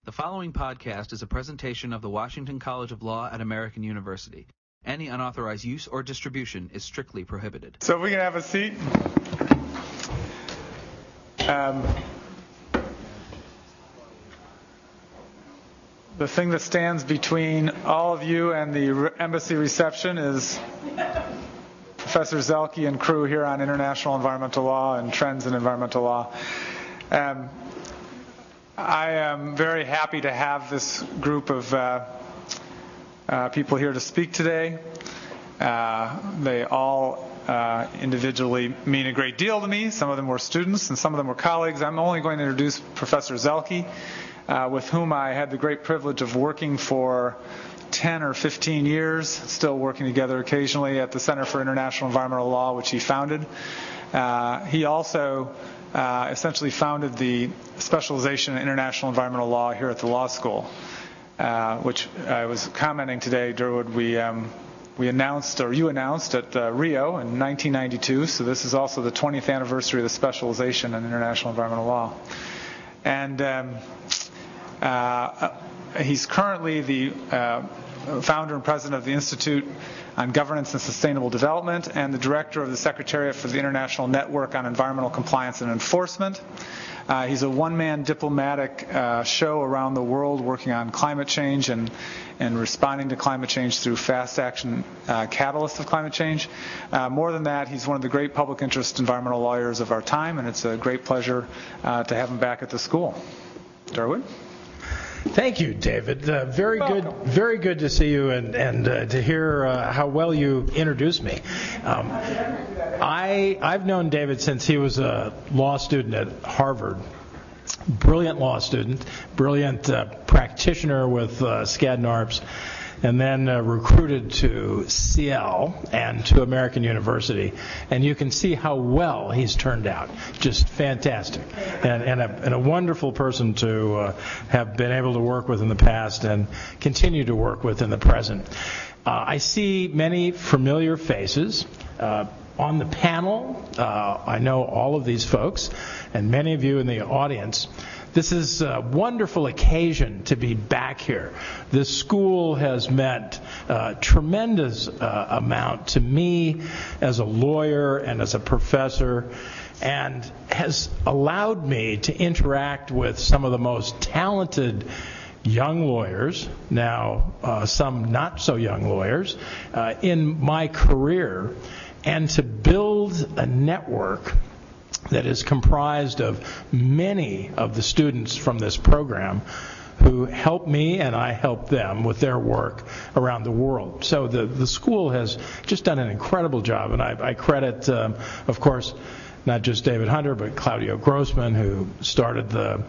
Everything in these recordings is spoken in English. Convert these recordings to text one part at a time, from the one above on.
The following podcast is a presentation of the Washington College of Law at American University. Any unauthorized use or distribution is strictly prohibited. So if we can have a seat. The thing that stands between all of you and the embassy reception is Professor Zelke and crew here on international environmental law and trends in environmental law. I am very happy to have this group of people here to speak today. They all individually mean a great deal to me. Some of them were students and some of them were colleagues. I'm only going to introduce Professor Zelke, with whom I had the great privilege of working for 10 or 15 years, still working together occasionally at the Center for International Environmental Law, which he founded. He also essentially founded the specialization in international environmental law here at the law school, which I was commenting today, Durwood, we announced, or you announced at Rio in 1992, so this is also the 20th anniversary of the specialization in international environmental law. And he's currently the founder and president of the Institute on Governance and Sustainable Development and the director of the Secretariat for the International Network on Environmental Compliance and Enforcement. He's a one-man diplomatic show around the world working on climate change and responding to climate change through fast action catalysts of climate change. More than that, he's one of the great public interest environmental lawyers of our time, and it's a great pleasure to have him back at the school. Durwood? Thank you, David. Very good to see you and to hear how well you introduced me. I've known David since he was a law student at Harvard. Brilliant law student, brilliant practitioner with Skadden Arps, and then recruited to CL and to American University. And you can see how well he's turned out. Just fantastic. And a wonderful person to have been able to work with in the past and continue to work with in the present. I see many familiar faces. On the panel, I know all of these folks, and many of you in the audience. This is a wonderful occasion to be back here. This school has meant a tremendous amount to me as a lawyer and as a professor, and has allowed me to interact with some of the most talented young lawyers, now some not so young lawyers, in my career, and to build a network that is comprised of many of the students from this program who help me and I help them with their work around the world. So the school has just done an incredible job, and I credit, of course, not just David Hunter, but Claudio Grossman, who started the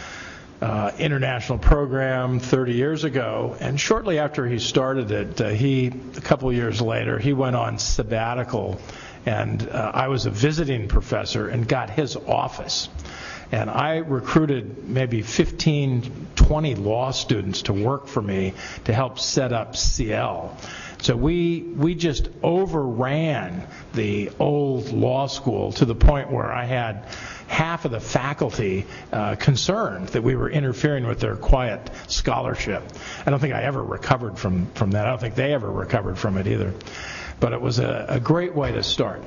international program 30 years ago, and shortly after he started it, a couple of years later, he went on sabbatical, and I was a visiting professor and got his office. And I recruited maybe 15, 20 law students to work for me to help set up CL. So we just overran the old law school to the point where I had half of the faculty concerned that we were interfering with their quiet scholarship. I don't think I ever recovered from that. I don't think they ever recovered from it either. But it was a great way to start.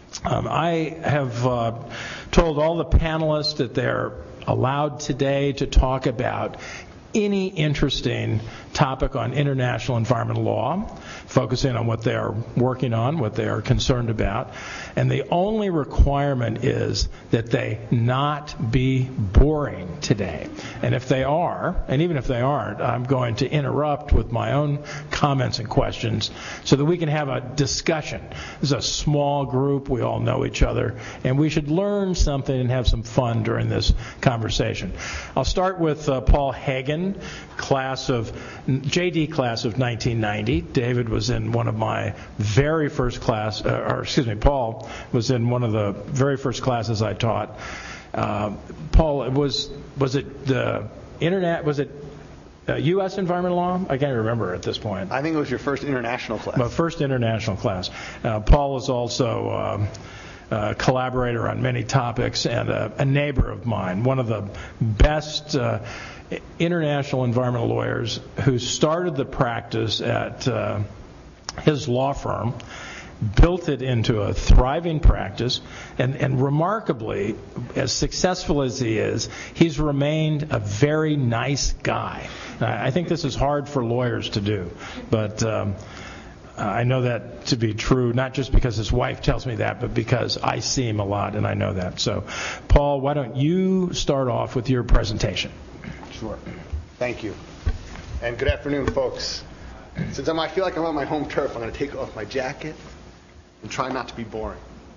I have told all the panelists that they're allowed today to talk about any interesting topic on international environmental law, focusing on what they are working on, what they are concerned about. And the only requirement is that they not be boring today. And if they are, and even if they aren't, I'm going to interrupt with my own comments and questions so that we can have a discussion. This is a small group. We all know each other. And we should learn something and have some fun during this conversation. I'll start with Paul Hagen, JD class of 1990. David was in one of my very first class, Paul was in one of the very first classes I taught. Paul, was it the internet? Was it U.S. environmental law? I can't remember at this point. I think it was your first international class. My first international class. Paul is also collaborator on many topics, and a neighbor of mine, one of the best international environmental lawyers, who started the practice at his law firm, built it into a thriving practice, and remarkably, as successful as he is, he's remained a very nice guy. I think this is hard for lawyers to do, but I know that to be true, not just because his wife tells me that, but because I see him a lot and I know that. So, Paul, why don't you start off with your presentation? Sure. Thank you. And good afternoon, folks. Since I feel like I'm on my home turf, I'm going to take off my jacket and try not to be boring.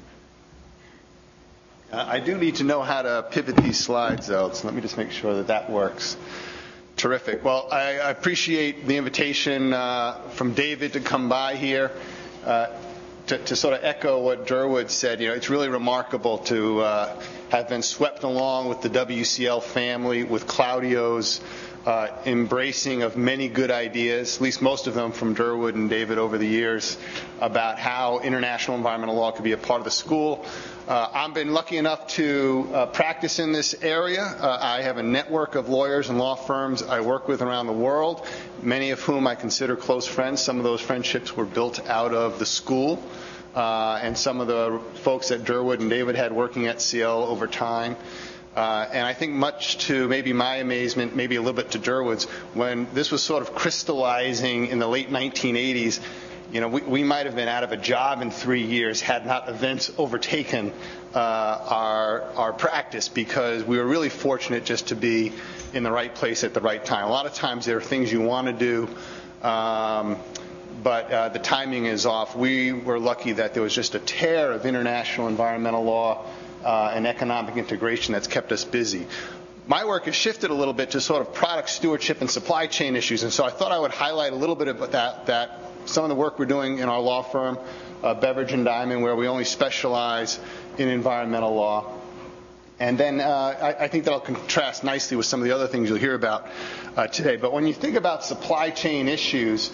I do need to know how to pivot these slides, though, so let me just make sure that works. Terrific. Well, I appreciate the invitation from David to come by here. To sort of echo what Durwood said, it's really remarkable to have been swept along with the WCL family, with Claudio's embracing of many good ideas, at least most of them from Durwood and David over the years, about how international environmental law could be a part of the school. I've been lucky enough to practice in this area. I have a network of lawyers and law firms I work with around the world, many of whom I consider close friends. Some of those friendships were built out of the school, and some of the folks that Durwood and David had working at CL over time. And I think much to maybe my amazement, maybe a little bit to Durwood's, when this was sort of crystallizing in the late 1980s, we might have been out of a job in 3 years had not events overtaken our practice, because we were really fortunate just to be in the right place at the right time. A lot of times there are things you want to do, but the timing is off. We were lucky that there was just a tear of international environmental law and economic integration that's kept us busy. My work has shifted a little bit to sort of product stewardship and supply chain issues, and so I thought I would highlight a little bit about that some of the work we're doing in our law firm, Beveridge and Diamond, where we only specialize in environmental law. And then I think that'll contrast nicely with some of the other things you'll hear about today. But when you think about supply chain issues,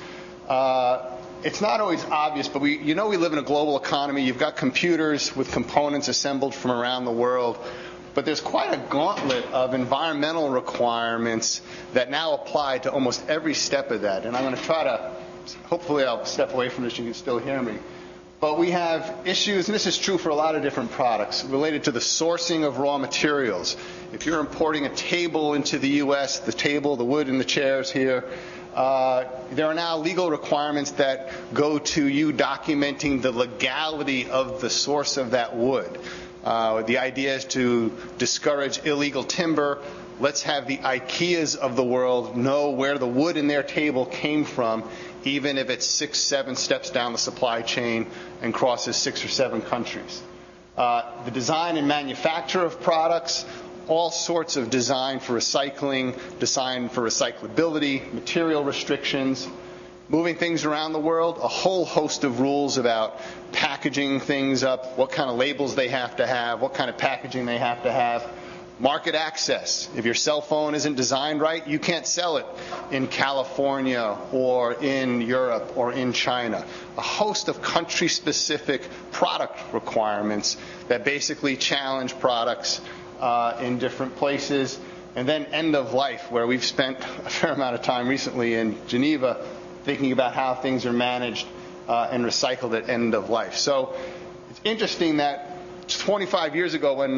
it's not always obvious, but we live in a global economy. You've got computers with components assembled from around the world, but there's quite a gauntlet of environmental requirements that now apply to almost every step of that. And I'm going to try to, hopefully I'll step away from this, you can still hear me. But we have issues, and this is true for a lot of different products, related to the sourcing of raw materials. If you're importing a table into the U.S., the table, the wood, and the chairs here, there are now legal requirements that go to you documenting the legality of the source of that wood. The idea is to discourage illegal timber. Let's have the IKEAs of the world know where the wood in their table came from, even if it's 6, 7 steps down the supply chain and crosses 6 or 7 countries. The design and manufacture of products, all sorts of design for recycling, design for recyclability, material restrictions, moving things around the world, a whole host of rules about packaging things up, what kind of labels they have to have, what kind of packaging they have to have. Market access. If your cell phone isn't designed right, you can't sell it in California or in Europe or in China. A host of country-specific product requirements that basically challenge products in different places. And then end of life, where we've spent a fair amount of time recently in Geneva thinking about how things are managed and recycled at end of life. So it's interesting that 25 years ago, when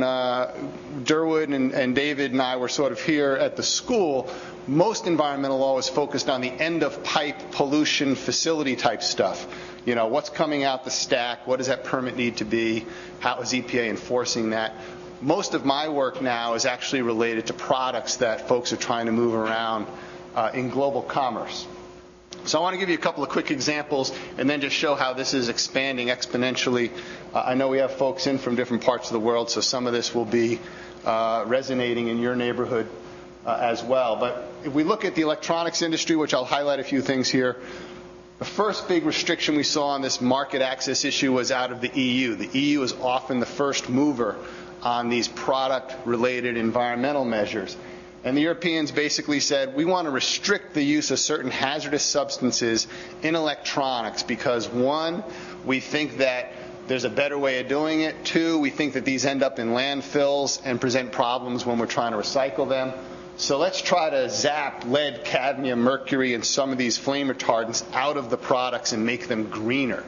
Durwood and David and I were sort of here at the school, most environmental law was focused on the end-of-pipe pollution facility type stuff. What's coming out the stack? What does that permit need to be? How is EPA enforcing that? Most of my work now is actually related to products that folks are trying to move around in global commerce. So I want to give you a couple of quick examples and then just show how this is expanding exponentially. I know we have folks in from different parts of the world, so some of this will be resonating in your neighborhood as well. But if we look at the electronics industry, which I'll highlight a few things here, the first big restriction we saw on this market access issue was out of the EU. The EU is often the first mover on these product-related environmental measures. And the Europeans basically said, we want to restrict the use of certain hazardous substances in electronics because, one, we think that there's a better way of doing it. 2, we think that these end up in landfills and present problems when we're trying to recycle them. So let's try to zap lead, cadmium, mercury, and some of these flame retardants out of the products and make them greener.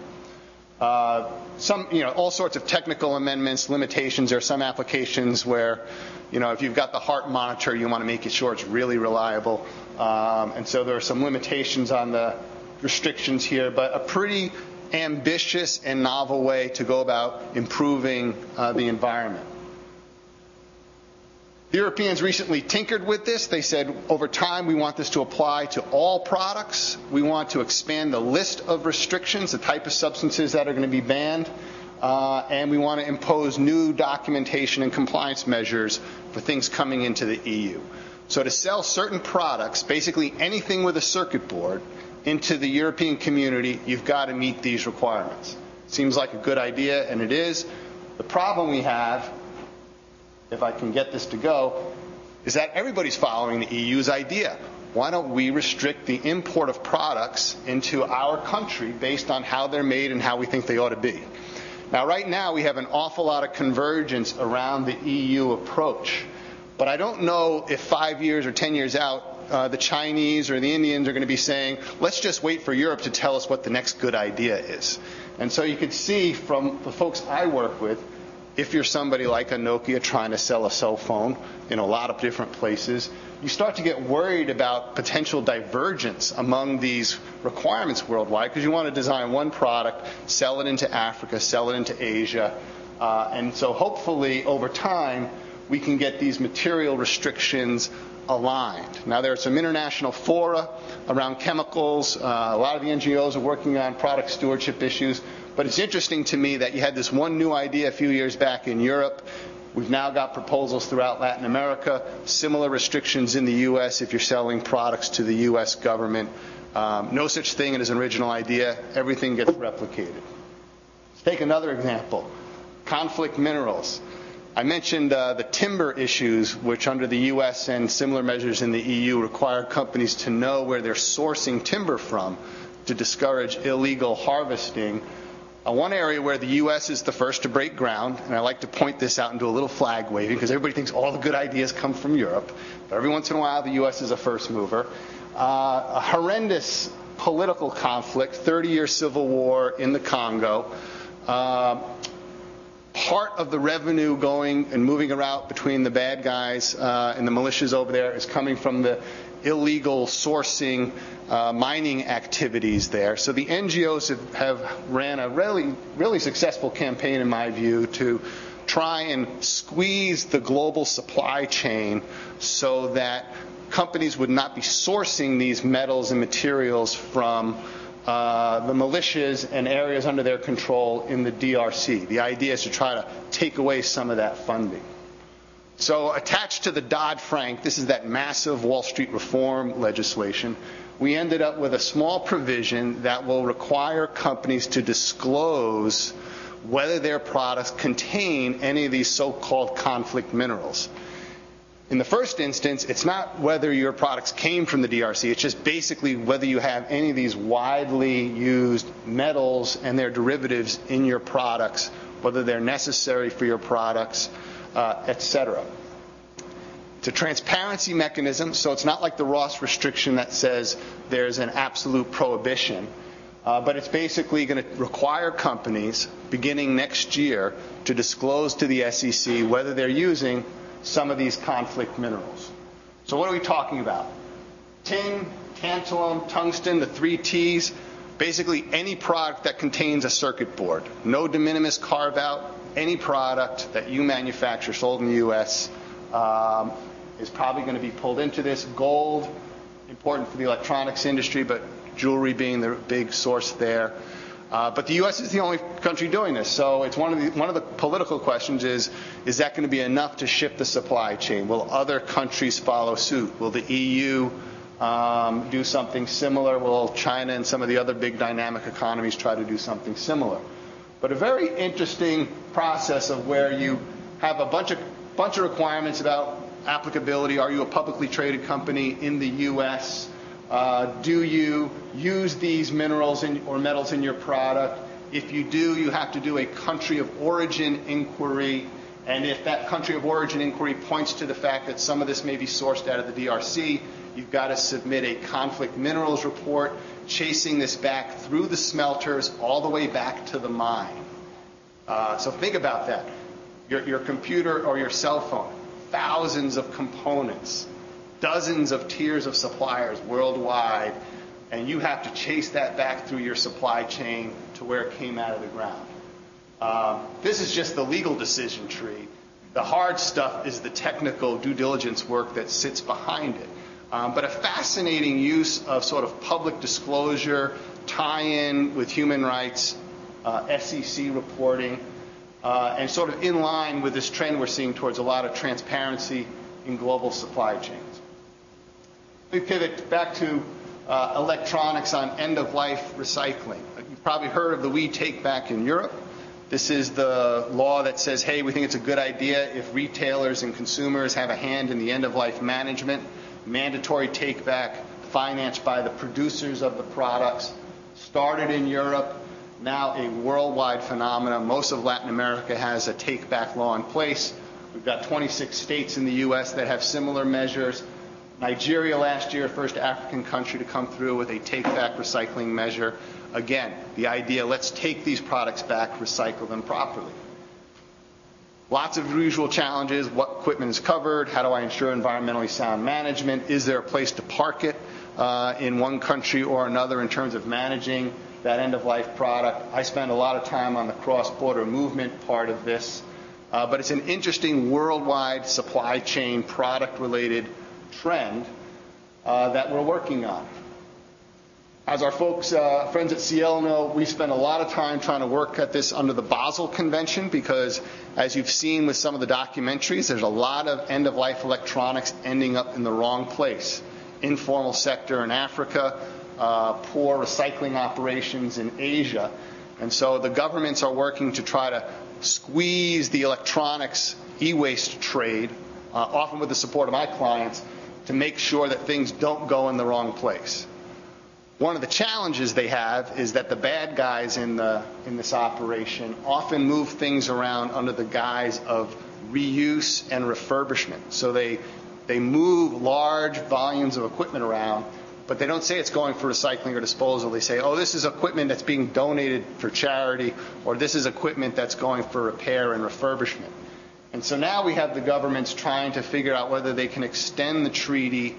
All sorts of technical amendments, limitations. There are some applications where, if you've got the heart monitor, you want to make sure it's really reliable. And so there are some limitations on the restrictions here, but a pretty ambitious and novel way to go about improving the environment. The Europeans recently tinkered with this. They said, over time, we want this to apply to all products. We want to expand the list of restrictions, the type of substances that are going to be banned, and we want to impose new documentation and compliance measures for things coming into the EU. So to sell certain products, basically anything with a circuit board, into the European community, you've got to meet these requirements. Seems like a good idea, and it is. The problem we have, if I can get this to go, is that everybody's following the EU's idea. Why don't we restrict the import of products into our country based on how they're made and how we think they ought to be? Now, right now, we have an awful lot of convergence around the EU approach. But I don't know if 5 years or 10 years out, the Chinese or the Indians are going to be saying, let's just wait for Europe to tell us what the next good idea is. And so you can see from the folks I work with, if you're somebody like a Nokia trying to sell a cell phone in a lot of different places, you start to get worried about potential divergence among these requirements worldwide, because you want to design one product, sell it into Africa, sell it into Asia. And so hopefully over time we can get these material restrictions aligned. Now, there are some international fora around chemicals. A lot of the NGOs are working on product stewardship issues. But it's interesting to me that you had this one new idea a few years back in Europe. We've now got proposals throughout Latin America, similar restrictions in the U.S. if you're selling products to the U.S. government. No such thing as an original idea. Everything gets replicated. Let's take another example. Conflict minerals. I mentioned the timber issues, which under the U.S. and similar measures in the EU require companies to know where they're sourcing timber from to discourage illegal harvesting. One area where the U.S. is the first to break ground, and I like to point this out and do a little flag waving because everybody thinks all the good ideas come from Europe, but every once in a while the U.S. is a first mover. A horrendous political conflict, 30-year civil war in the Congo. Part of the revenue going and moving around between the bad guys and the militias over there is coming from the illegal sourcing mining activities there. So the NGOs have ran a really successful campaign, in my view, to try and squeeze the global supply chain so that companies would not be sourcing these metals and materials from the militias and areas under their control in the DRC. The idea is to try to take away some of that funding. So attached to the Dodd-Frank, this is that massive Wall Street reform legislation, we ended up with a small provision that will require companies to disclose whether their products contain any of these so-called conflict minerals. In the first instance, it's not whether your products came from the DRC, it's just basically whether you have any of these widely used metals and their derivatives in your products, whether they're necessary for your products, etc. It's a transparency mechanism, so it's not like the Ross restriction that says there's an absolute prohibition, but it's basically going to require companies, beginning next year, to disclose to the SEC whether they're using some of these conflict minerals. So what are we talking about? Tin, tantalum, tungsten, the 3 T's, basically any product that contains a circuit board. No de minimis carve out. Any product that you manufacture sold in the U.S. Is probably going to be pulled into this. Gold, important for the electronics industry, but jewelry being the big source there. But the U.S. is the only country doing this, so it's one of the political questions is that going to be enough to shift the supply chain? Will other countries follow suit? Will the EU do something similar? Will China and some of the other big dynamic economies try to do something similar? But a very interesting process of where you have a bunch of requirements about applicability. Are you a publicly traded company in the U.S.? Do you use these minerals or metals in your product? If you do, you have to do a country of origin inquiry. And if that country of origin inquiry points to the fact that some of this may be sourced out of the DRC, you've got to submit a conflict minerals report, chasing this back through the smelters all the way back to the mine. So think about that. Your computer or your cell phone, thousands of components, dozens of tiers of suppliers worldwide, and you have to chase that back through your supply chain to where it came out of the ground. This is just the legal decision tree. The hard stuff is the technical due diligence work that sits behind it. But a fascinating use of sort of public disclosure, tie-in with human rights, SEC reporting, and sort of in line with this trend we're seeing towards a lot of transparency in global supply chains. We pivot back to electronics on end-of-life recycling. You've probably heard of the We Take Back in Europe. This is the law that says, hey, we think it's a good idea if retailers and consumers have a hand in the end-of-life management. Mandatory take-back financed by the producers of the products. Started in Europe, now a worldwide phenomenon. Most of Latin America has a take-back law in place. We've got 26 states in the U.S. that have similar measures. Nigeria last year, first African country to come through with a take-back recycling measure. Again, the idea, let's take these products back, recycle them properly. Lots of usual challenges. What equipment is covered? How do I ensure environmentally sound management? Is there a place to park it in one country or another in terms of managing that end-of-life product? I spend a lot of time on the cross-border movement part of this. But it's an interesting worldwide supply chain product-related trend that we're working on. As our folks, friends at CL know, we spend a lot of time trying to work at this under the Basel Convention because, as you've seen with some of the documentaries, there's a lot of end-of-life electronics ending up in the wrong place. Informal sector in Africa, poor recycling operations in Asia. And so the governments are working to try to squeeze the electronics e-waste trade, often with the support of my clients, to make sure that things don't go in the wrong place. One of the challenges they have is that the bad guys in this operation often move things around under the guise of reuse and refurbishment. So they move large volumes of equipment around, but they don't say it's going for recycling or disposal. They say, oh, this is equipment that's being donated for charity, or this is equipment that's going for repair and refurbishment. And so now we have the governments trying to figure out whether they can extend the treaty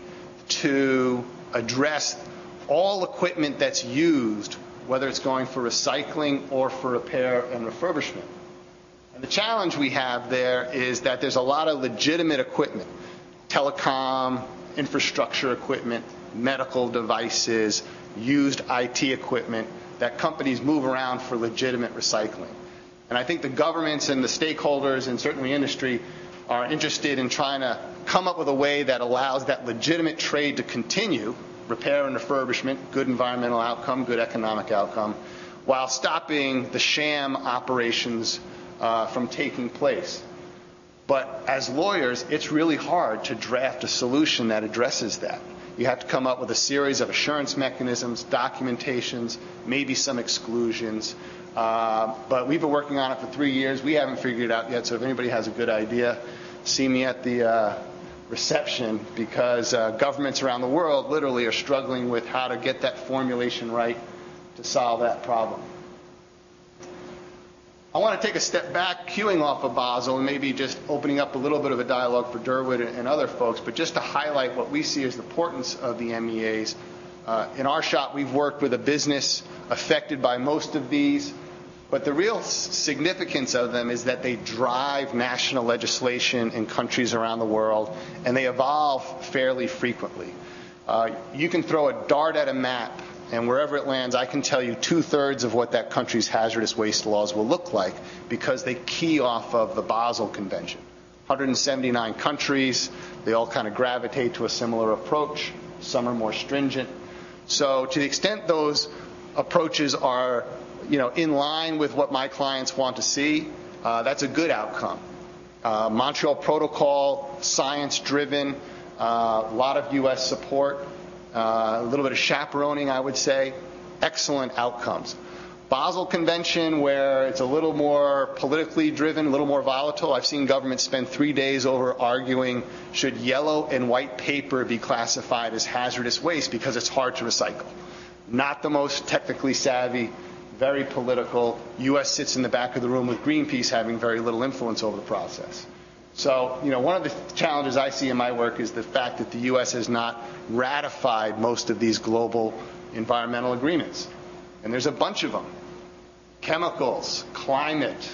to address all equipment that's used, whether it's going for recycling or for repair and refurbishment. And the challenge we have there is that there's a lot of legitimate equipment, telecom, infrastructure equipment, medical devices, used IT equipment that companies move around for legitimate recycling. And I think the governments and the stakeholders and certainly industry are interested in trying to come up with a way that allows that legitimate trade to continue, repair and refurbishment, good environmental outcome, good economic outcome, while stopping the sham operations from taking place. But as lawyers, it's really hard to draft a solution that addresses that. You have to come up with a series of assurance mechanisms, documentations, maybe some exclusions. But we've been working on it for 3 years. We haven't figured it out yet, so if anybody has a good idea, see me at the reception, because governments around the world literally are struggling with how to get that formulation right to solve that problem. I want to take a step back, queuing off of Basel, and maybe just opening up a little bit of a dialogue for Durwood and other folks, but just to highlight what we see as the importance of the MEAs. In our shop, we've worked with a business affected by most of these, but the real significance of them is that they drive national legislation in countries around the world, and they evolve fairly frequently. You can throw a dart at a map, and wherever it lands, I can tell you 2/3 of what that country's hazardous waste laws will look like, because they key off of the Basel Convention. 179 countries, they all kind of gravitate to a similar approach. Some are more stringent. So to the extent those approaches are in line with what my clients want to see, that's a good outcome. Montreal Protocol, science-driven, a lot of U.S. support, a little bit of chaperoning, I would say, excellent outcomes. Basel Convention, where it's a little more politically driven, a little more volatile. I've seen governments spend 3 days over arguing should yellow and white paper be classified as hazardous waste because it's hard to recycle. Not the most technically savvy, very political. U.S. sits in the back of the room with Greenpeace having very little influence over the process. So, one of the challenges I see in my work is the fact that the U.S. has not ratified most of these global environmental agreements. And there's a bunch of them. Chemicals, climate,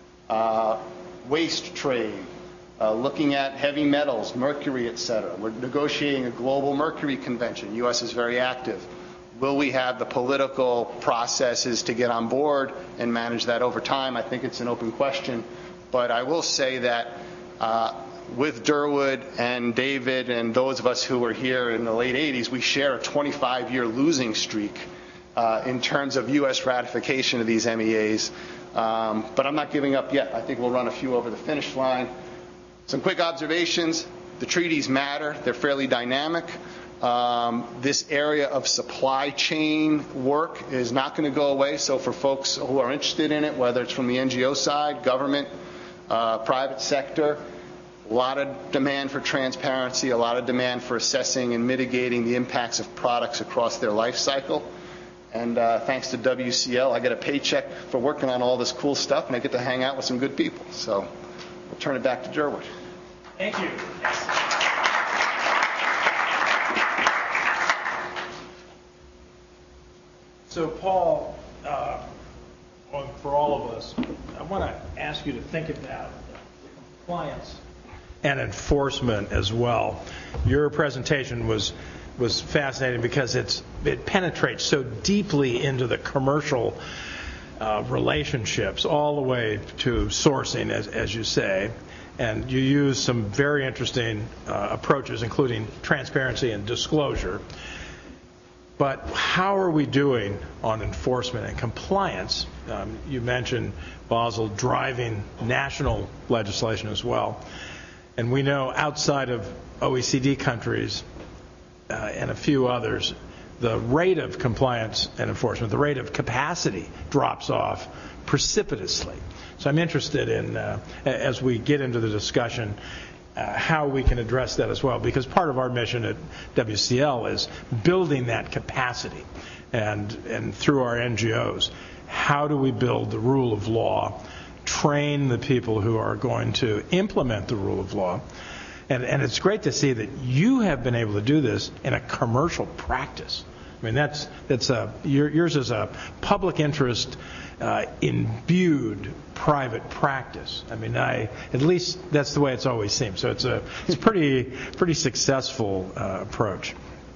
waste trade, looking at heavy metals, mercury, etc. We're negotiating a global mercury convention. The U.S. is very active. Will we have the political processes to get on board and manage that over time? I think it's an open question. But I will say that with Durwood and David and those of us who were here in the late 80s, we share a 25-year losing streak in terms of U.S. ratification of these MEAs. But I'm not giving up yet. I think we'll run a few over the finish line. Some quick observations. The treaties matter. They're fairly dynamic. This area of supply chain work is not going to go away. So for folks who are interested in it, whether it's from the NGO side, government, private sector, a lot of demand for transparency, a lot of demand for assessing and mitigating the impacts of products across their life cycle. And thanks to WCL, I get a paycheck for working on all this cool stuff, and I get to hang out with some good people. So we'll turn it back to Durwood. Thank you. So, Paul, for all of us, I want to ask you to think about compliance and enforcement as well. Your presentation was fascinating because it penetrates so deeply into the commercial relationships all the way to sourcing, as you say. And you use some very interesting approaches, including transparency and disclosure. But how are we doing on enforcement and compliance? You mentioned Basel driving national legislation as well. And we know outside of OECD countries and a few others, the rate of compliance and enforcement, the rate of capacity drops off precipitously. So I'm interested in, as we get into the discussion, how we can address that as well, because part of our mission at WCL is building that capacity, and through our NGOs, how do we build the rule of law, train the people who are going to implement the rule of law, and it's great to see that you have been able to do this in a commercial practice. I mean, yours is a public interest imbued private practice. I mean, at least that's the way it's always seemed. So it's a pretty successful approach.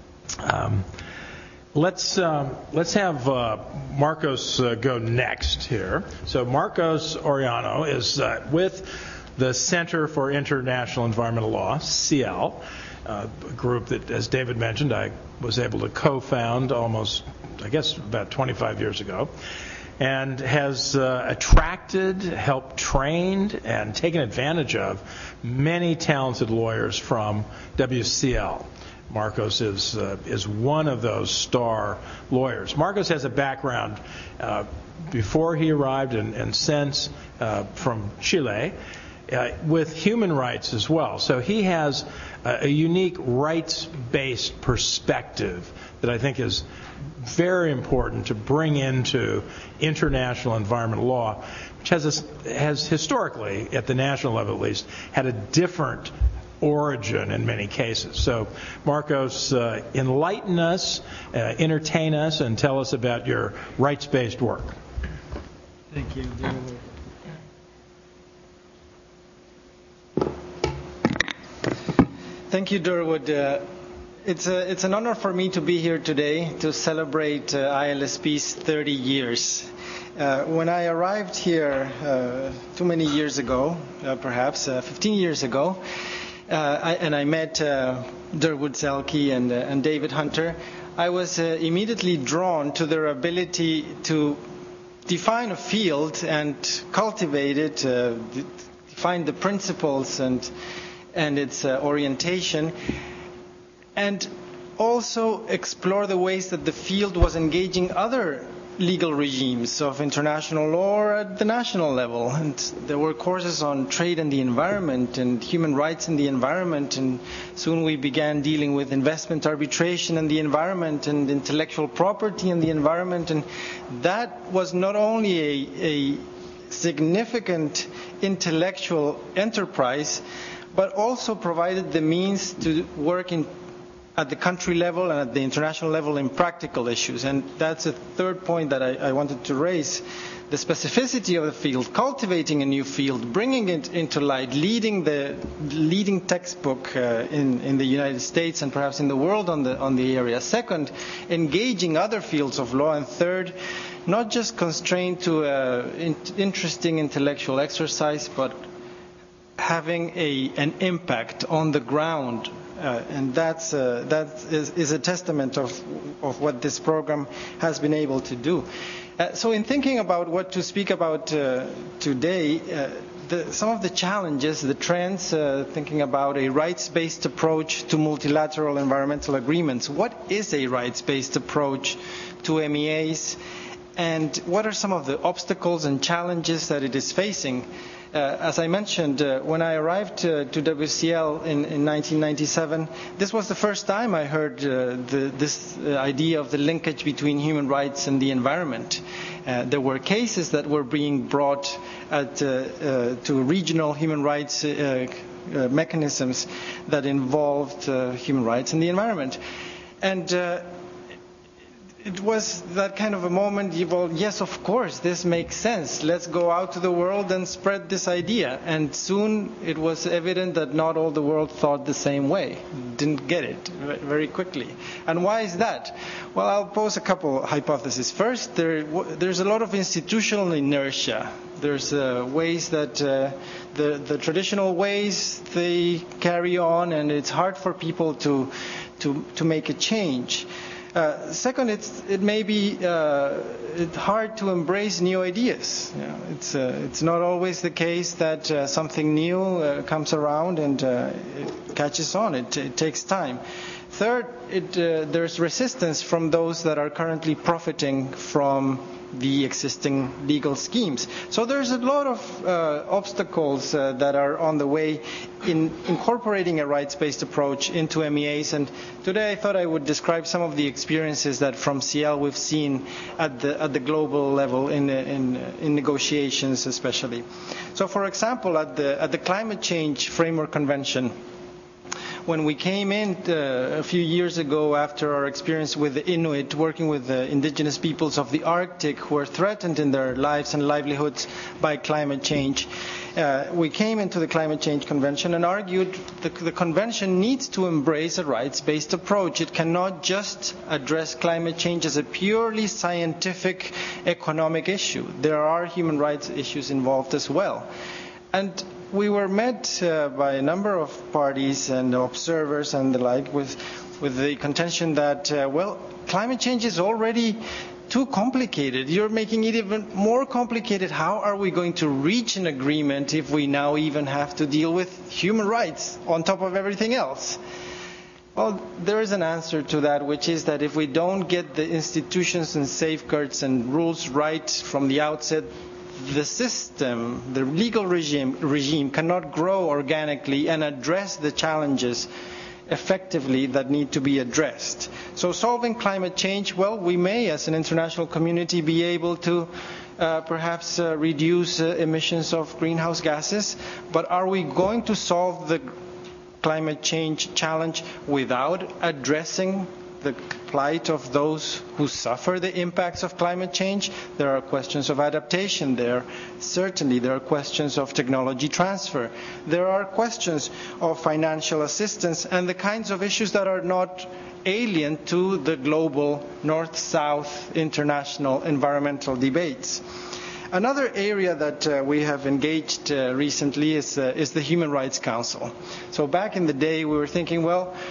Let's have Marcos go next here. So Marcos Oriano is with the Center for International Environmental Law, CIEL, a group that, as David mentioned, I was able to co-found about 25 years ago, and has attracted, helped trained, and taken advantage of many talented lawyers from WCL. Marcos is one of those star lawyers. Marcos has a background before he arrived and since from Chile with human rights as well. So he has a unique rights-based perspective that I think is very important to bring into international environmental law, which has historically, at the national level at least, had a different origin in many cases. So, Marcos, enlighten us, entertain us, and tell us about your rights-based work. Thank you. Thank you, Durwood. It's an honor for me to be here today to celebrate ILSP's 30 years. When I arrived here too many years ago, perhaps 15 years ago, I met Durwood Zelke and David Hunter, I was immediately drawn to their ability to define a field and cultivate it, define the principles and its orientation, and also explore the ways that the field was engaging other legal regimes of international law or at the national level. And there were courses on trade and the environment and human rights in the environment, and soon we began dealing with investment arbitration and the environment and intellectual property and the environment. And that was not only a significant intellectual enterprise, but also provided the means to work at the country level and at the international level in practical issues. And that's a third point that I wanted to raise. The specificity of the field, cultivating a new field, bringing it into light, leading the leading textbook in the United States and perhaps in the world on the area. Second, engaging other fields of law. And third, not just constrained to interesting intellectual exercise, but having an impact on the ground. And that is a testament of what this program has been able to do. So in thinking about what to speak about today, some of the challenges, the trends, thinking about a rights-based approach to multilateral environmental agreements. What is a rights-based approach to MEAs? And what are some of the obstacles and challenges that it is facing? As I mentioned, when I arrived to WCL in 1997, this was the first time I heard this idea of the linkage between human rights and the environment. There were cases that were being brought to regional human rights mechanisms that involved human rights and the environment. And it was that kind of a moment, well, yes, of course, this makes sense. Let's go out to the world and spread this idea. And soon it was evident that not all the world thought the same way, didn't get it very quickly. And why is that? Well, I'll pose a couple hypotheses. First, there's a lot of institutional inertia. There's ways that the traditional ways they carry on, and it's hard for people to make a change. Second, it may be hard to embrace new ideas. It's not always the case that something new comes around and it catches on. It takes time. Third, there's resistance from those that are currently profiting from the existing legal schemes. So there's a lot of obstacles that are on the way in incorporating a rights-based approach into MEAs. And today I thought I would describe some of the experiences that from CL we've seen at the global level in negotiations especially. So for example, at the Climate Change Framework Convention, when we came in a few years ago after our experience with the Inuit, working with the indigenous peoples of the Arctic who are threatened in their lives and livelihoods by climate change, we came into the Climate Change Convention and argued the convention needs to embrace a rights-based approach. It cannot just address climate change as a purely scientific economic issue. There are human rights issues involved as well. And we were met by a number of parties and observers and the like with the contention that, climate change is already too complicated. You're making it even more complicated. How are we going to reach an agreement if we now even have to deal with human rights on top of everything else? Well, there is an answer to that, which is that if we don't get the institutions and safeguards and rules right from the outset, the system, the legal regime cannot grow organically and address the challenges effectively that need to be addressed. So solving climate change, we may as an international community be able to perhaps reduce emissions of greenhouse gases, but are we going to solve the climate change challenge without addressing the plight of those who suffer the impacts of climate change? There are questions of adaptation there. Certainly, there are questions of technology transfer. There are questions of financial assistance and the kinds of issues that are not alien to the global North-South international environmental debates. Another area that we have engaged recently is the Human Rights Council. So back in the day, we were thinking,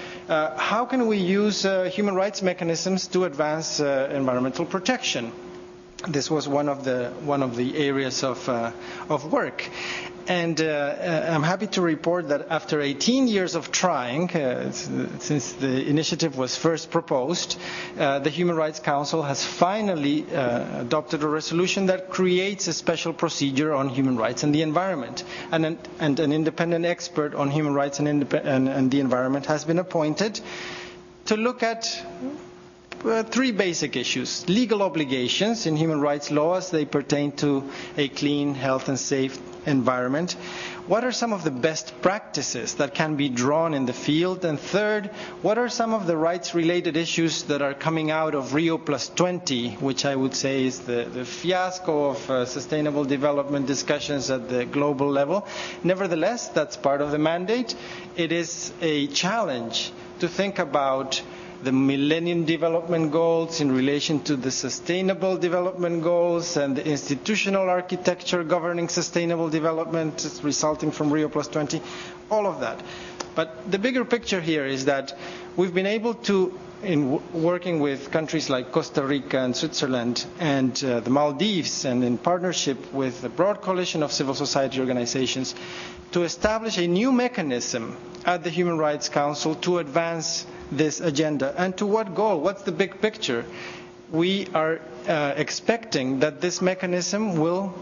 how can we use human rights mechanisms to advance environmental protection? This was one of the areas of work. And I'm happy to report that after 18 years of trying, since the initiative was first proposed, the Human Rights Council has finally adopted a resolution that creates a special procedure on human rights and the environment. And an independent expert on human rights and the environment has been appointed to look at three basic issues. Legal obligations in human rights law as they pertain to a clean, health and safe environment. What are some of the best practices that can be drawn in the field? And third, what are some of the rights-related issues that are coming out of Rio+20, which I would say is the fiasco of sustainable development discussions at the global level? Nevertheless, that's part of the mandate. It is a challenge to think about the Millennium Development Goals in relation to the Sustainable Development Goals and the institutional architecture governing sustainable development resulting from Rio+20, all of that. But the bigger picture here is that we've been able to, in working with countries like Costa Rica and Switzerland and the Maldives, and in partnership with a broad coalition of civil society organizations, to establish a new mechanism at the Human Rights Council to advance this agenda. And to what goal? What's the big picture? We are expecting that this mechanism will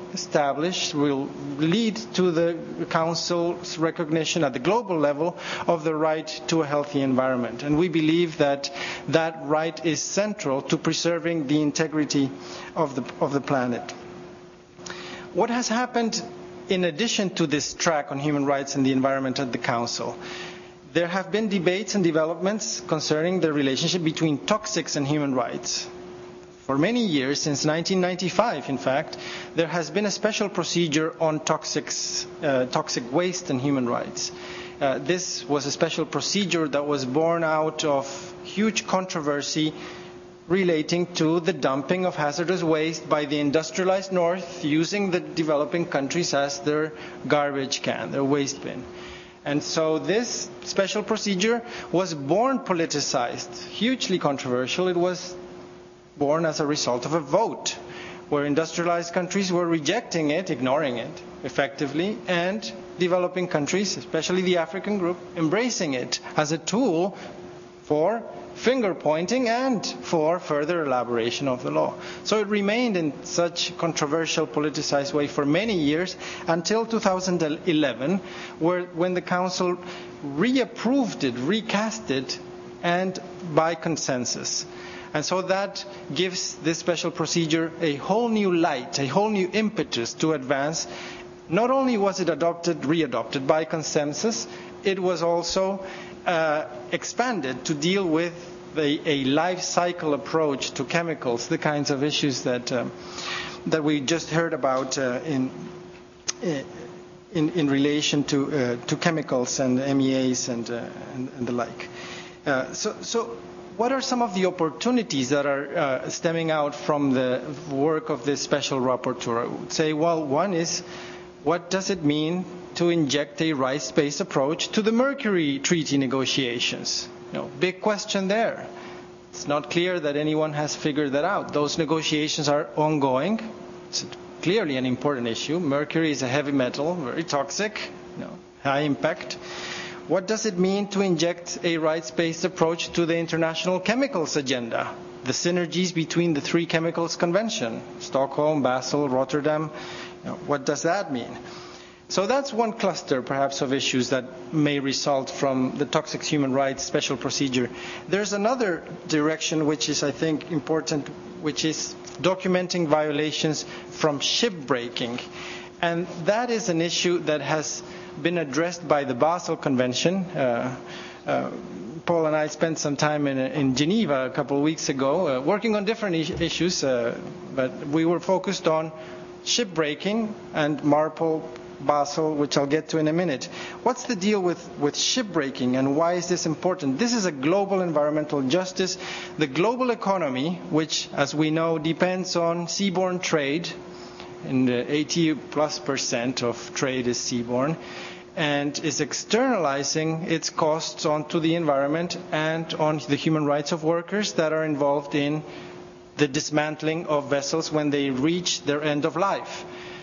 lead to the Council's recognition at the global level of the right to a healthy environment. And we believe that that right is central to preserving the integrity of the planet. What has happened in addition to this track on human rights and the environment at the Council? There have been debates and developments concerning the relationship between toxics and human rights. For many years, since 1995, in fact, there has been a special procedure on toxic waste and human rights. This was a special procedure that was born out of huge controversy relating to the dumping of hazardous waste by the industrialized North, using the developing countries as their garbage can, their waste bin. And so this special procedure was born politicized, hugely controversial. It was born as a result of a vote where industrialized countries were rejecting it, ignoring it effectively, and developing countries, especially the African group, embracing it as a tool for finger pointing and for further elaboration of the law. So it remained in such controversial, politicized way for many years until 2011, when the Council reapproved it, recast it, and by consensus. And so that gives this special procedure a whole new light, a whole new impetus to advance. Not only was it readopted by consensus, it was also expanded to deal with a life cycle approach to chemicals, the kinds of issues that we just heard about in relation to chemicals and MEAs and the like. So what are some of the opportunities that are stemming out from the work of this special rapporteur? I would say, well, one is, what does it mean to inject a rights-based approach to the Mercury Treaty negotiations? Big question there. It's not clear that anyone has figured that out. Those negotiations are ongoing. It's clearly an important issue. Mercury is a heavy metal, very toxic, high impact. What does it mean to inject a rights-based approach to the international chemicals agenda? The synergies between the three chemicals convention, Stockholm, Basel, Rotterdam. What does that mean? So that's one cluster, perhaps, of issues that may result from the toxic human rights special procedure. There's another direction which is, I think, important, which is documenting violations from shipbreaking. And that is an issue that has been addressed by the Basel Convention. Paul and I spent some time in Geneva a couple of weeks ago working on different issues, but we were focused on shipbreaking and MARPOL, Basel, which I'll get to in a minute. What's the deal with shipbreaking, and why is this important? This is a global environmental justice. The global economy, which, as we know, depends on seaborne trade, and 80+% of trade is seaborne, and is externalizing its costs onto the environment and on the human rights of workers that are involved in the dismantling of vessels when they reach their end of life.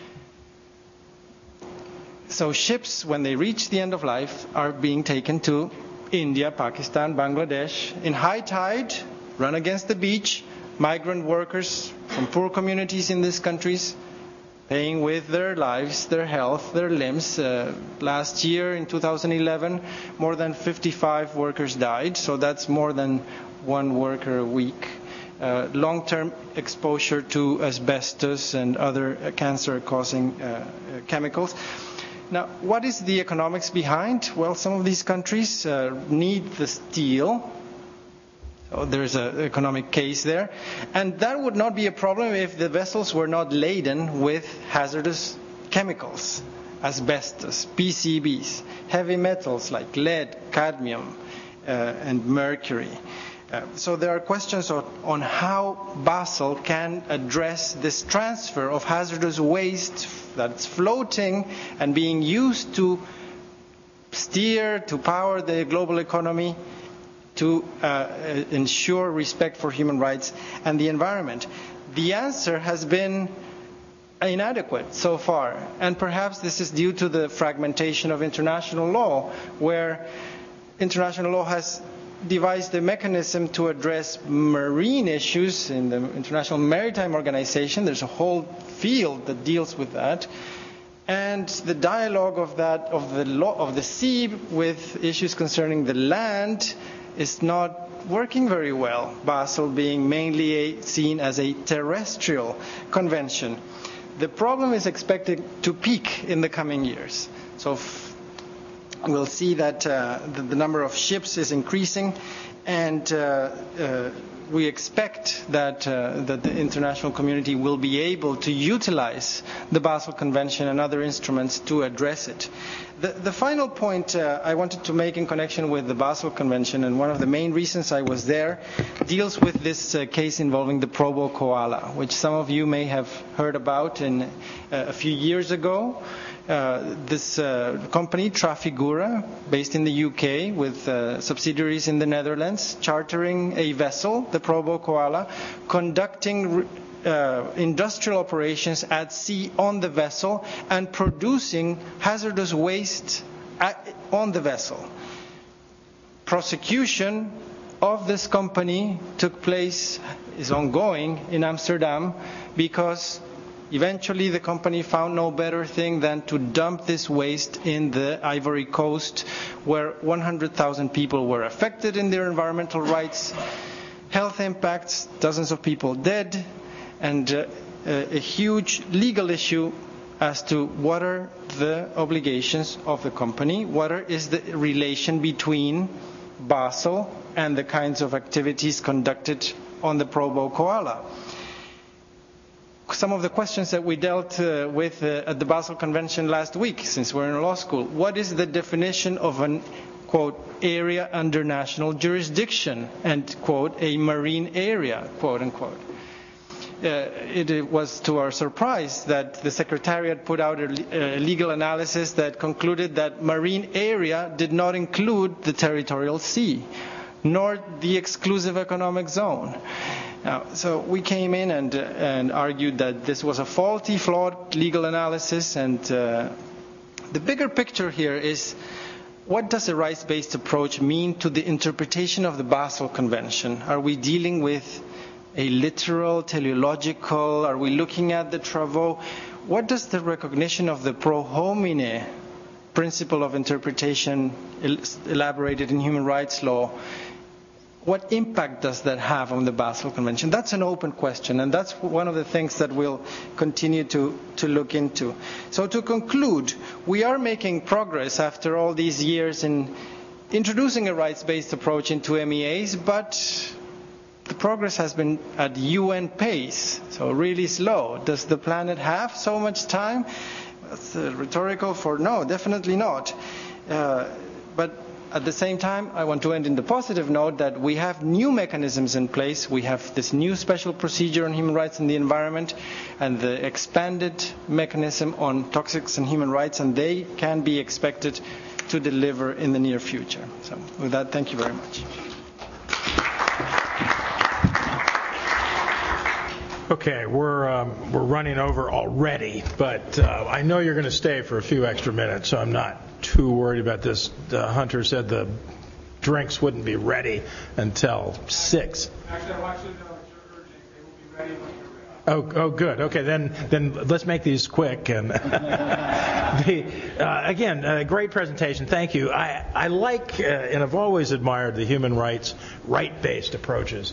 So ships, when they reach the end of life, are being taken to India, Pakistan, Bangladesh in high tide run against the beach, migrant workers from poor communities in these countries, paying with their lives, their health, their limbs. Last year, in 2011, more than 55 workers died, so that's more than one worker a week. Long-term exposure to asbestos and other cancer-causing chemicals. Now, what is the economics behind? Well, some of these countries need the steel. So there's an economic case there. And that would not be a problem if the vessels were not laden with hazardous chemicals, asbestos, PCBs, heavy metals like lead, cadmium, and mercury. So there are questions on how Basel can address this transfer of hazardous waste that's floating and being used to steer, to power the global economy, to ensure respect for human rights and the environment. The answer has been inadequate so far, and perhaps this is due to the fragmentation of international law, where international law has devised a mechanism to address marine issues in the International Maritime Organization. There's a whole field that deals with that. And the dialogue of the sea with issues concerning the land is not working very well, Basel being mainly seen as a terrestrial convention. The problem is expected to peak in the coming years. So we'll see that the number of ships is increasing, and we expect that the international community will be able to utilize the Basel Convention and other instruments to address it. The final point I wanted to make in connection with the Basel Convention, and one of the main reasons I was there, deals with this case involving the Probo koala, which some of you may have heard about a few years ago. This company, Trafigura, based in the UK with subsidiaries in the Netherlands, chartering a vessel, the Probo koala, conducting industrial operations at sea on the vessel and producing hazardous waste on the vessel. Prosecution of this company is ongoing in Amsterdam, because eventually the company found no better thing than to dump this waste in the Ivory Coast, where 100,000 people were affected in their environmental rights, health impacts, dozens of people dead, and a huge legal issue as to what are the obligations of the company, what is the relation between Basel and the kinds of activities conducted on the Probo koala. Some of the questions that we dealt with at the Basel Convention last week, since we're in law school. What is the definition of an, quote, area under national jurisdiction, and, quote, a marine area, quote unquote? It was to our surprise that the Secretariat put out a legal analysis that concluded that marine area did not include the territorial sea, nor the exclusive economic zone. Now, so we came in and argued that this was a faulty, flawed legal analysis, and the bigger picture here is, what does a rights-based approach mean to the interpretation of the Basel Convention? Are we dealing with a literal, teleological? Are we looking at the Travaux? What does the recognition of the pro homine principle of interpretation elaborated in human rights law, what impact does that have on the Basel Convention? That's an open question, and that's one of the things that we'll continue to look into. So to conclude, we are making progress after all these years in introducing a rights-based approach into MEAs, but the progress has been at UN pace, so really slow. Does the planet have so much time? That's rhetorical for no, definitely not. But at the same time, I want to end in the positive note that we have new mechanisms in place. We have this new special procedure on human rights and the environment, and the expanded mechanism on toxics and human rights, and they can be expected to deliver in the near future. So with that, thank you very much. Okay, we're running over already, but I know you're going to stay for a few extra minutes, so I'm not too worried about this. Hunter said the drinks wouldn't be ready until 6. Actually, I want you to know that you're urging. They will be ready when you're ready. Oh, good. Okay, then let's make these quick. And again, great presentation. Thank you. I like and I've always admired the human rights right-based approaches.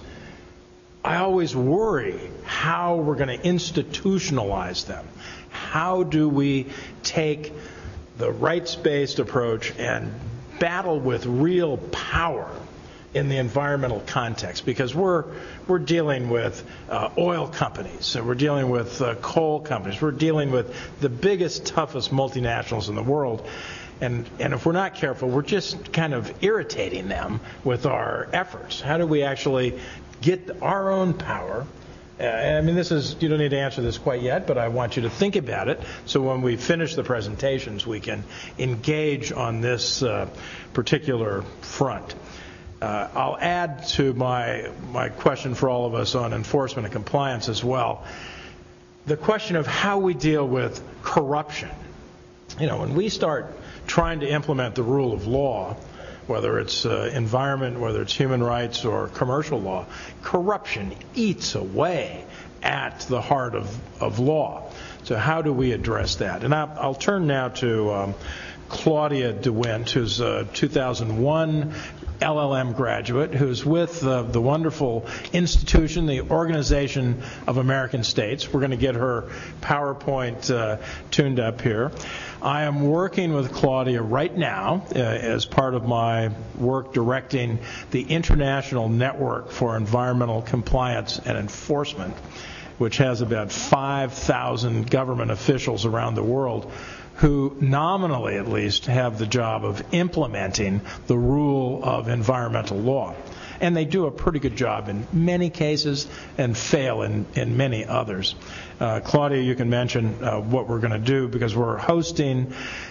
I always worry how we're going to institutionalize them. How do we take the rights-based approach and battle with real power in the environmental context? Because we're dealing with oil companies, and we're dealing with coal companies, we're dealing with the biggest, toughest multinationals in the world. And if we're not careful, we're just kind of irritating them with our efforts. How do we actually get our own power? I mean, you don't need to answer this quite yet, but I want you to think about it, so when we finish the presentations, we can engage on this particular front. I'll add to my question for all of us on enforcement and compliance as well, the question of how we deal with corruption. When we start trying to implement the rule of law, whether it's environment, whether it's human rights or commercial law, corruption eats away at the heart of law. So how do we address that? And I'll turn now to Claudia DeWint, who's a 2001 LLM graduate, who's with the wonderful institution, the Organization of American States. We're going to get her PowerPoint tuned up here. I am working with Claudia right now as part of my work directing the International Network for Environmental Compliance and Enforcement, which has about 5,000 government officials around the world who nominally at least have the job of implementing the rule of environmental law. And they do a pretty good job in many cases and fail in many others. Claudia, you can mention what we're going to do, because we're hosting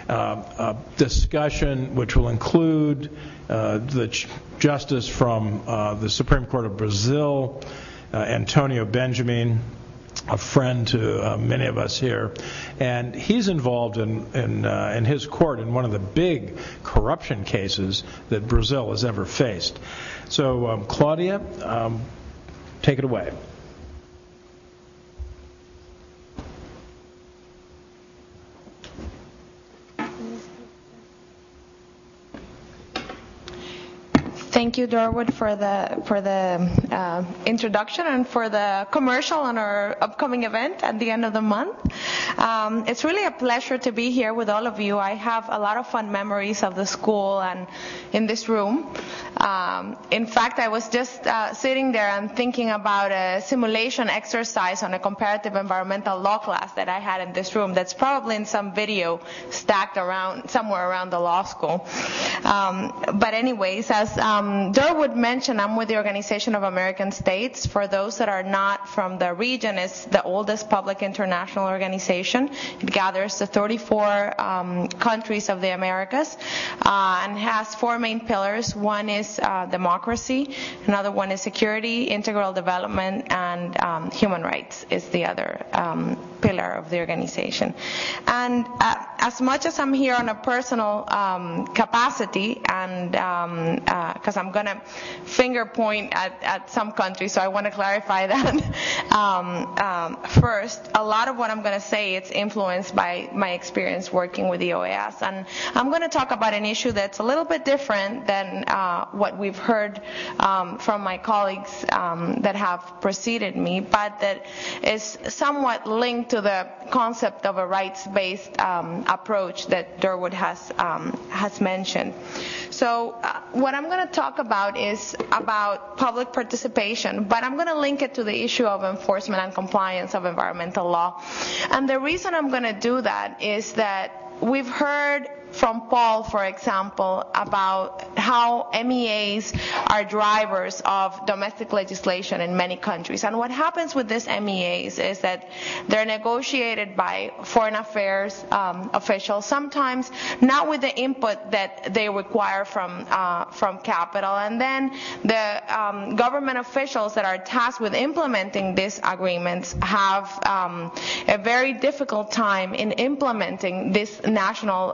a discussion which will include the justice from the Supreme Court of Brazil, Antonio Benjamin, a friend to many of us here, and he's involved in his court in one of the big corruption cases that Brazil has ever faced. So, Claudia, take it away. Thank you, Durwood, for the introduction and for the commercial on our upcoming event at the end of the month. It's really a pleasure to be here with all of you. I have a lot of fun memories of the school and in this room. In fact, I was just sitting there and thinking about a simulation exercise on a comparative environmental law class that I had in this room that's probably in some video stacked around somewhere around the law school. But anyways, as Durwood mentioned, I'm with the Organization of American States. For those that are not from the region, it's the oldest public international organization. It gathers the 34 countries of the Americas and has 4 main pillars. One is democracy, another one is security, integral development, and human rights is the other pillar of the organization. And as much as I'm here on a personal capacity, and because I'm going to finger point at some countries, so I want to clarify that. First, a lot of what I'm going to say, it's influenced by my experience working with the OAS. And I'm going to talk about an issue that's a little bit different than what we've heard from my colleagues that have preceded me, but that is somewhat linked to the concept of a rights-based approach that Durwood has mentioned. So what I'm going to talk about is about public participation, but I'm going to link it to the issue of enforcement and compliance of environmental law. And the reason I'm going to do that is that we've heard from Paul, for example, about how MEAs are drivers of domestic legislation in many countries. And what happens with these MEAs is that they're negotiated by foreign affairs officials, sometimes not with the input that they require from capital. And then the government officials that are tasked with implementing these agreements have a very difficult time in implementing this national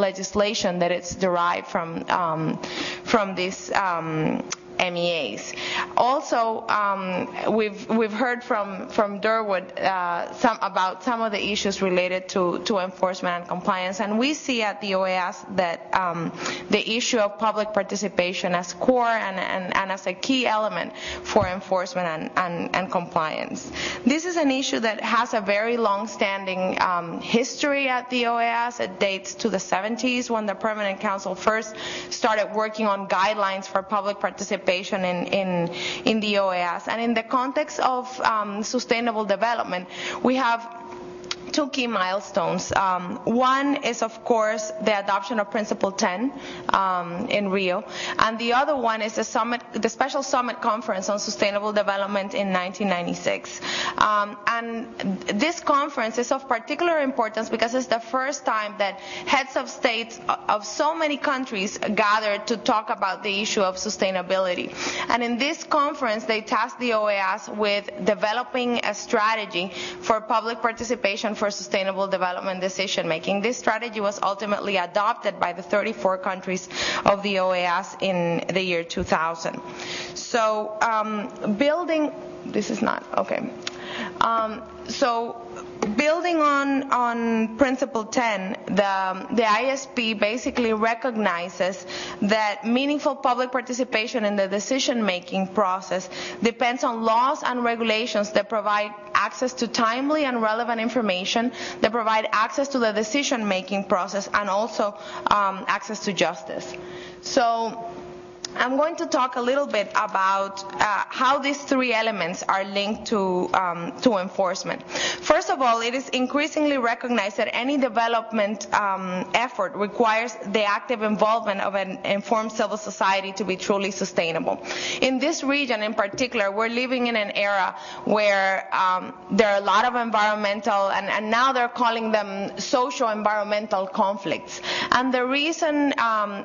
legislation that it's derived from these MEAs. Also, we've heard from Durwood about some of the issues related to enforcement and compliance, and we see at the OAS that the issue of public participation as core and as a key element for enforcement and compliance. This is an issue that has a very long-standing history at the OAS. It dates to the 70s when the Permanent Council first started working on guidelines for public participation in the OAS. And in the context of sustainable development, we have two key milestones. One is, of course, the adoption of Principle 10 in Rio, and the other one is the Special Summit Conference on Sustainable Development in 1996. And this conference is of particular importance because it's the first time that heads of states of so many countries gathered to talk about the issue of sustainability. And in this conference, they tasked the OAS with developing a strategy for public participation for sustainable development decision making. This strategy was ultimately adopted by the 34 countries of the OAS in the year 2000. So building on Principle 10, the ISP basically recognizes that meaningful public participation in the decision-making process depends on laws and regulations that provide access to timely and relevant information, that provide access to the decision-making process, and also access to justice. So I'm going to talk a little bit about how these three elements are linked to enforcement. First of all, it is increasingly recognized that any development effort requires the active involvement of an informed civil society to be truly sustainable. In this region in particular, we're living in an era where there are a lot of environmental, and now they're calling them socio-environmental conflicts. And the reason,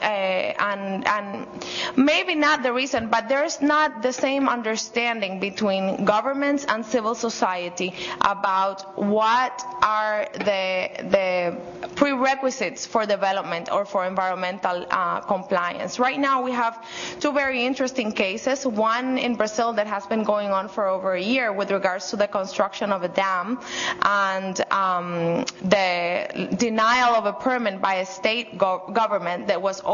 maybe not the reason, but there's not the same understanding between governments and civil society about what are the prerequisites for development or for environmental compliance. Right now we have two very interesting cases, one in Brazil that has been going on for over a year with regards to the construction of a dam and the denial of a permit by a state government that was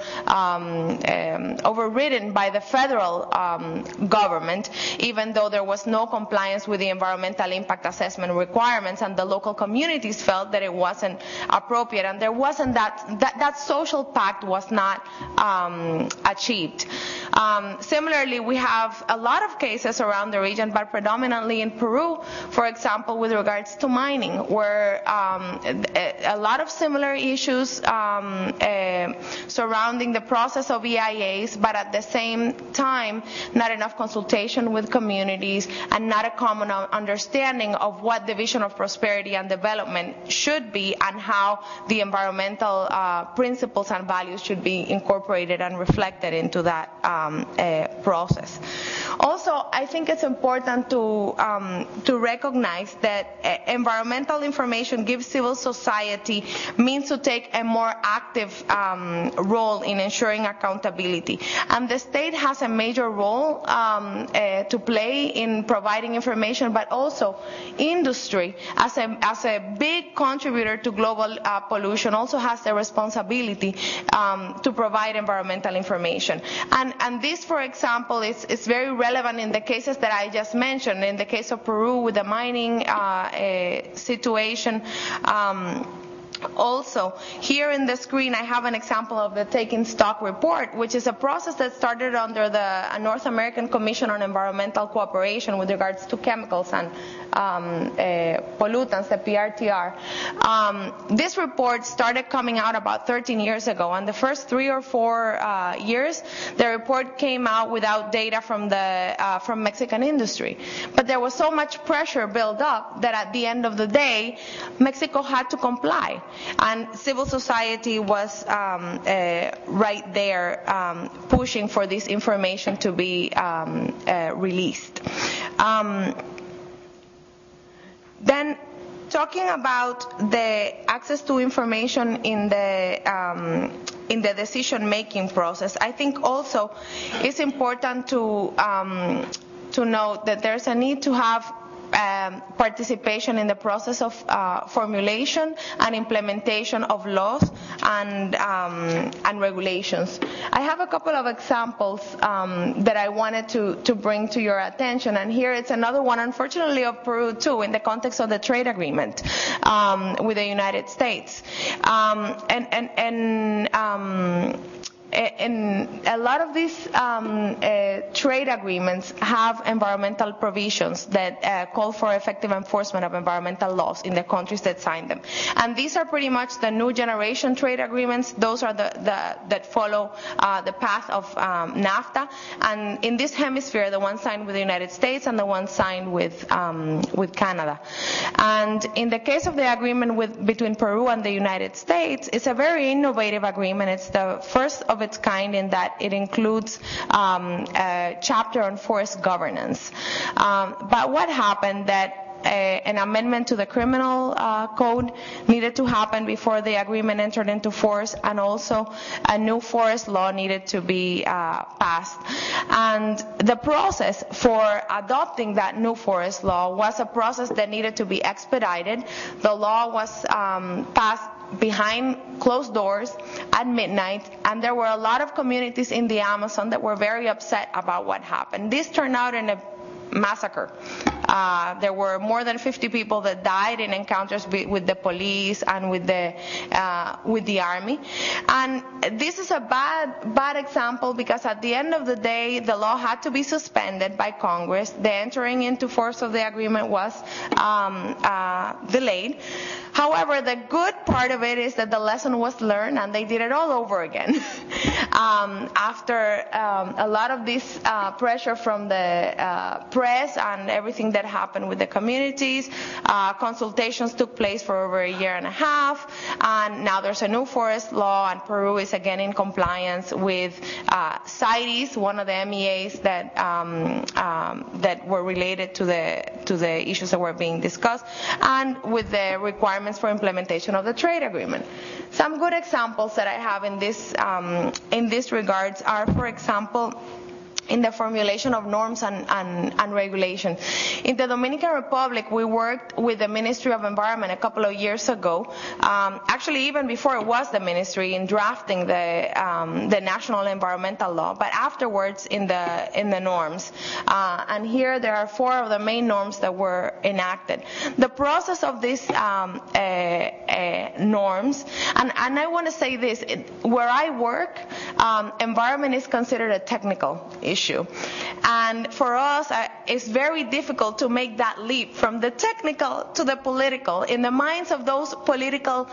overridden by the federal government, even though there was no compliance with the environmental impact assessment requirements, and the local communities felt that it wasn't appropriate, and there wasn't that social pact was not achieved. Similarly, we have a lot of cases around the region, but predominantly in Peru, for example, with regards to mining, where a lot of similar issues surrounding the process of EIAs, but at the same time, not enough consultation with communities and not a common understanding of what the vision of prosperity and development should be and how the environmental principles and values should be incorporated and reflected into that process. Also, I think it's important to recognize that environmental information gives civil society means to take a more active role in ensuring accountability. And the state has a major role to play in providing information, but also industry, as a big contributor to global pollution, also has the responsibility to provide environmental information. And this, for example, is very relevant in the cases that I just mentioned. In the case of Peru with the mining situation, also, here in the screen I have an example of the Taking Stock report, which is a process that started under the North American Commission on Environmental Cooperation with regards to chemicals and pollutants, the PRTR. This report started coming out about 13 years ago, and the first 3 or 4 years, the report came out without data from Mexican industry. But there was so much pressure built up that at the end of the day, Mexico had to comply. And civil society was right there pushing for this information to be released. Then talking about the access to information in the decision-making process, I think also it's important to note that there's a need to have participation in the process of formulation and implementation of laws and regulations. I have a couple of examples that I wanted to bring to your attention, and here it's another one, unfortunately, of Peru too, in the context of the trade agreement with the United States. And a lot of these trade agreements have environmental provisions that call for effective enforcement of environmental laws in the countries that sign them. And these are pretty much the new generation trade agreements. Those are that follow the path of NAFTA. And in this hemisphere, the one signed with the United States and the one signed with Canada. And in the case of the agreement between Peru and the United States, it's a very innovative agreement. It's the first of its kind in that it includes a chapter on forest governance. But what happened that an amendment to the criminal code needed to happen before the agreement entered into force, and also a new forest law needed to be passed. And the process for adopting that new forest law was a process that needed to be expedited. The law was passed behind closed doors at midnight, and there were a lot of communities in the Amazon that were very upset about what happened. This turned out in a massacre. There were more than 50 people that died in encounters with the police and with the army. And this is a bad example because at the end of the day, the law had to be suspended by Congress. The entering into force of the agreement was delayed. However, the good part of it is that the lesson was learned and they did it all over again. After a lot of this pressure from the press and everything that happened with the communities, consultations took place for over a year and a half, and now there's a new forest law, and Peru is again in compliance with CITES, one of the MEAs that were related to the issues that were being discussed, and with the requirements for implementation of the trade agreement. Some good examples that I have in this regards are, for example, in the formulation of norms and regulation. In the Dominican Republic, we worked with the Ministry of Environment a couple of years ago, actually even before it was the ministry, in drafting the national environmental law, but afterwards in the norms. And here there are 4 of the main norms that were enacted. The process of these norms, and I want to say this, where I work, environment is considered a technical issue. And for us, it's very difficult to make that leap from the technical to the political in the minds of those political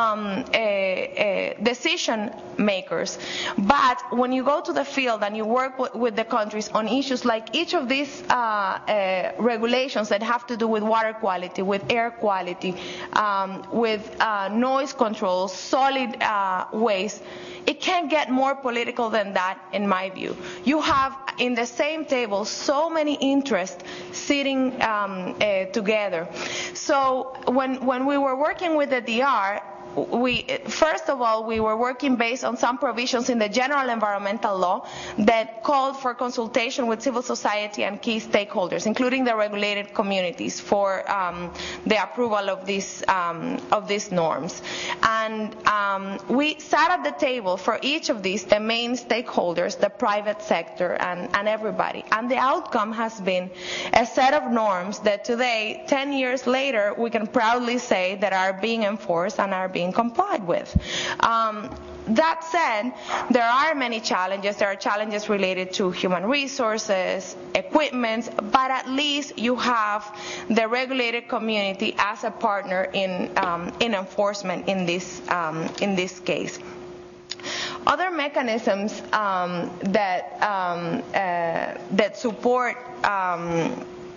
decision makers. But when you go to the field and you work with the countries on issues like each of these regulations that have to do with water quality, with air quality, with noise control, solid waste, it can't get more political than that, in my view. You have in the same table so many interests sitting together. So when we were working with the DR, first of all, we were working based on some provisions in the general environmental law that called for consultation with civil society and key stakeholders, including the regulated communities, for the approval of these norms. And we sat at the table for each of these, the main stakeholders, the private sector, and everybody. And the outcome has been a set of norms that today, 10 years later, we can proudly say that are being enforced and are being complied with. That said, there are many challenges. There are challenges related to human resources, equipment, but at least you have the regulated community as a partner in enforcement in this case. Other mechanisms that support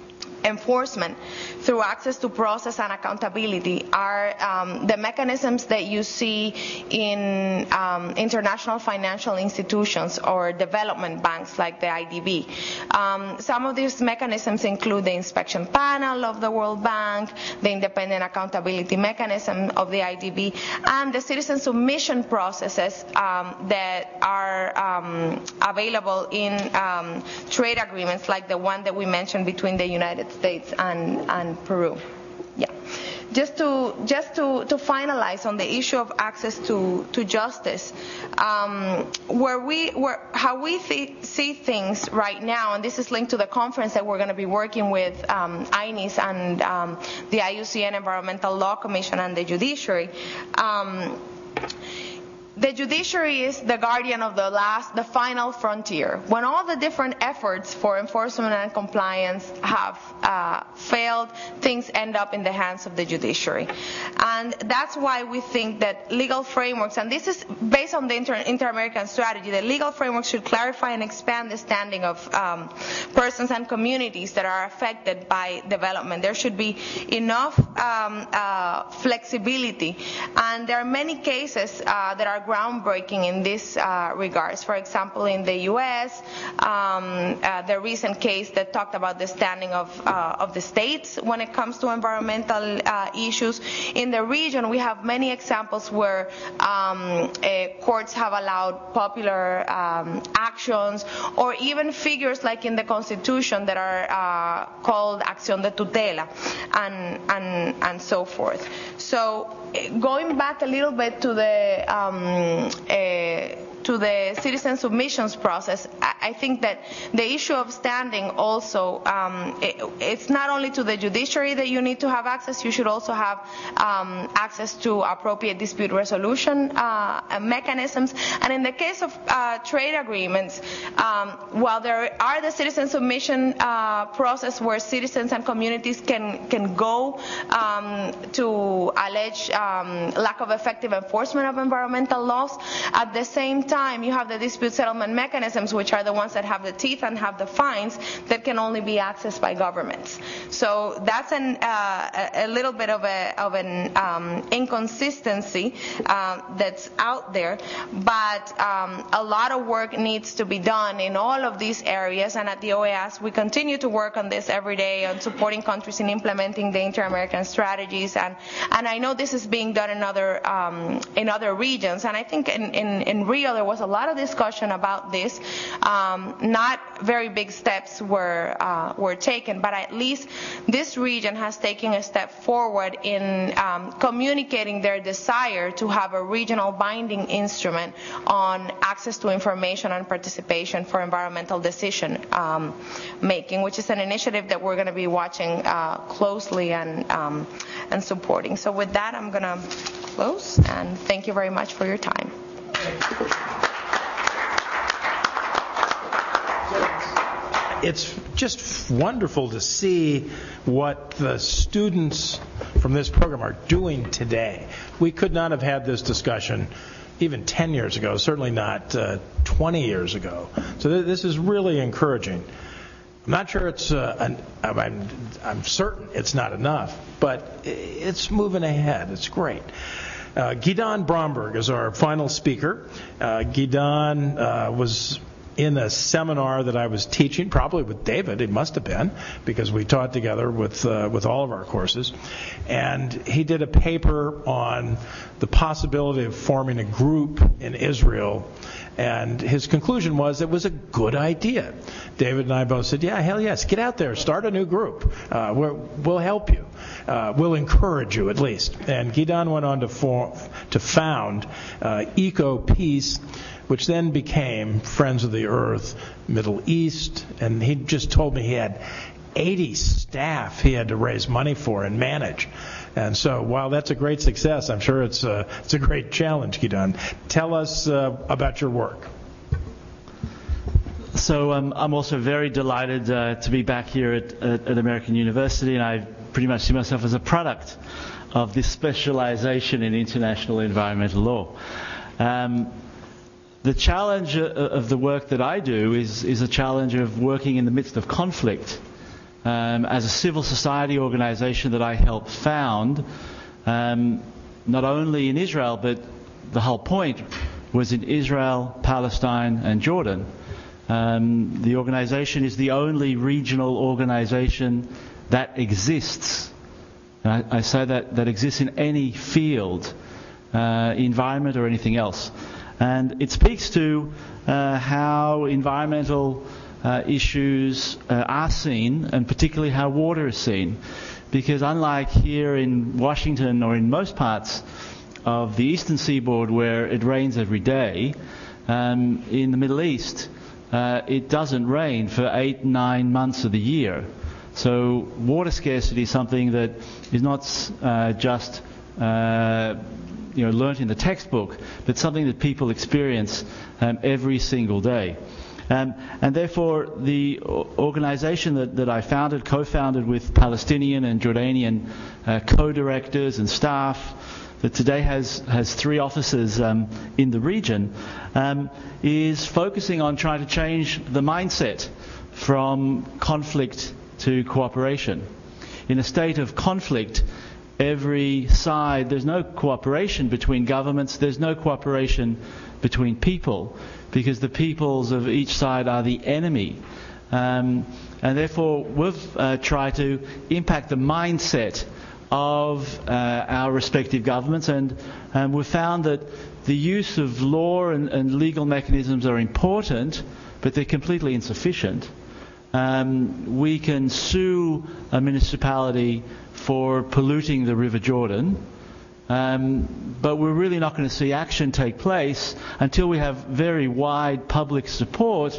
enforcement through access to process and accountability are the mechanisms that you see in international financial institutions or development banks like the IDB. Some of these mechanisms include the inspection panel of the World Bank, the independent accountability mechanism of the IDB, and the citizen submission processes that are available in trade agreements like the one that we mentioned between the United States and Peru. Yeah. Just to finalize on the issue of access to justice, how we see things right now, and this is linked to the conference that we're going to be working with INIS and the IUCN Environmental Law Commission and the judiciary. The judiciary is the guardian of the final frontier. When all the different efforts for enforcement and compliance have failed, things end up in the hands of the judiciary. And that's why we think that legal frameworks, and this is based on the Inter-American strategy, the legal frameworks should clarify and expand the standing of persons and communities that are affected by development. There should be enough flexibility. And there are many cases that are groundbreaking in this regards. For example, in the U.S., the recent case that talked about the standing of the states when it comes to environmental issues. In the region, we have many examples where courts have allowed popular actions, or even figures like in the Constitution that are called acción de tutela, and so forth. So going back a little bit to the citizen submissions process, I think that the issue of standing also, it's not only to the judiciary that you need to have access, you should also have access to appropriate dispute resolution mechanisms. And in the case of trade agreements, while there are the citizen submission process where citizens and communities can go to allege lack of effective enforcement of environmental laws, at the same time you have the dispute settlement mechanisms, which are the ones that have the teeth and have the fines that can only be accessed by governments. So that's a little bit of an inconsistency that's out there, but a lot of work needs to be done in all of these areas, and at the OAS we continue to work on this every day on supporting countries in implementing the Inter-American strategies, and I know this is being done in other regions, and I think in Rio there was a lot of discussion about this. Not very big steps were taken, but at least this region has taken a step forward in communicating their desire to have a regional binding instrument on access to information and participation for environmental decision making, which is an initiative that we're going to be watching closely and supporting. So with that, I'm going to close, and thank you very much for your time. It's just wonderful to see what the students from this program are doing today. We could not have had this discussion even 10 years ago, certainly not 20 years ago. So this is really encouraging. I'm not sure it's, I'm certain it's not enough, but it's moving ahead. It's great. Gidon Bromberg is our final speaker. Gidon was in a seminar that I was teaching, probably with David, it must have been, because we taught together with all of our courses. And he did a paper on the possibility of forming a group in Israel. And his conclusion was it was a good idea. David and I both said, yeah, hell yes, get out there, start a new group. We'll help you. We'll encourage you at least. And Gidon went on to found Eco-Peace, which then became Friends of the Earth Middle East. And he just told me he had 80 staff he had to raise money for and manage. And so while that's a great success, I'm sure it's a great challenge, Gidon. Tell us about your work. So I'm also very delighted to be back here at American University, and I pretty much see myself as a product of this specialization in international environmental law. The challenge of the work that I do is a challenge of working in the midst of conflict. as a civil society organization that I helped found, not only in Israel, but the whole point was in Israel, Palestine, and Jordan. The organization is the only regional organization that exists. And I say that exists in any field, environment or anything else. And it speaks to how environmental issues are seen, and particularly how water is seen. Because unlike here in Washington or in most parts of the eastern seaboard where it rains every day, in the Middle East it doesn't rain for 8-9 months of the year. So water scarcity is something that is not just learnt in the textbook, but something that people experience every single day. And therefore, the organization that I co-founded with Palestinian and Jordanian co-directors and staff, that today has 3 offices in the region, is focusing on trying to change the mindset from conflict to cooperation. In a state of conflict, every side, there's no cooperation between governments, there's no cooperation between people, because the peoples of each side are the enemy. And therefore, we've tried to impact the mindset of our respective governments, and we've found that the use of law and legal mechanisms are important, but they're completely insufficient. We can sue a municipality for polluting the River Jordan, but we're really not going to see action take place until we have very wide public support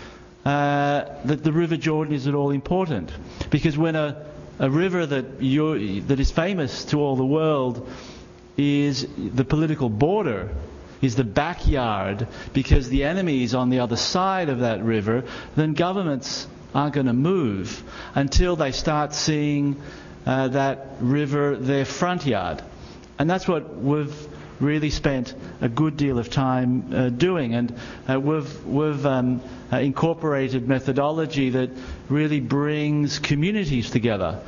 that the River Jordan is at all important. Because when a river that is famous to all the world is the political border, is the backyard, because the enemy is on the other side of that river, then governments aren't going to move until they start seeing that river their front yard. And that's what we've really spent a good deal of time doing. And we've incorporated methodology that really brings communities together,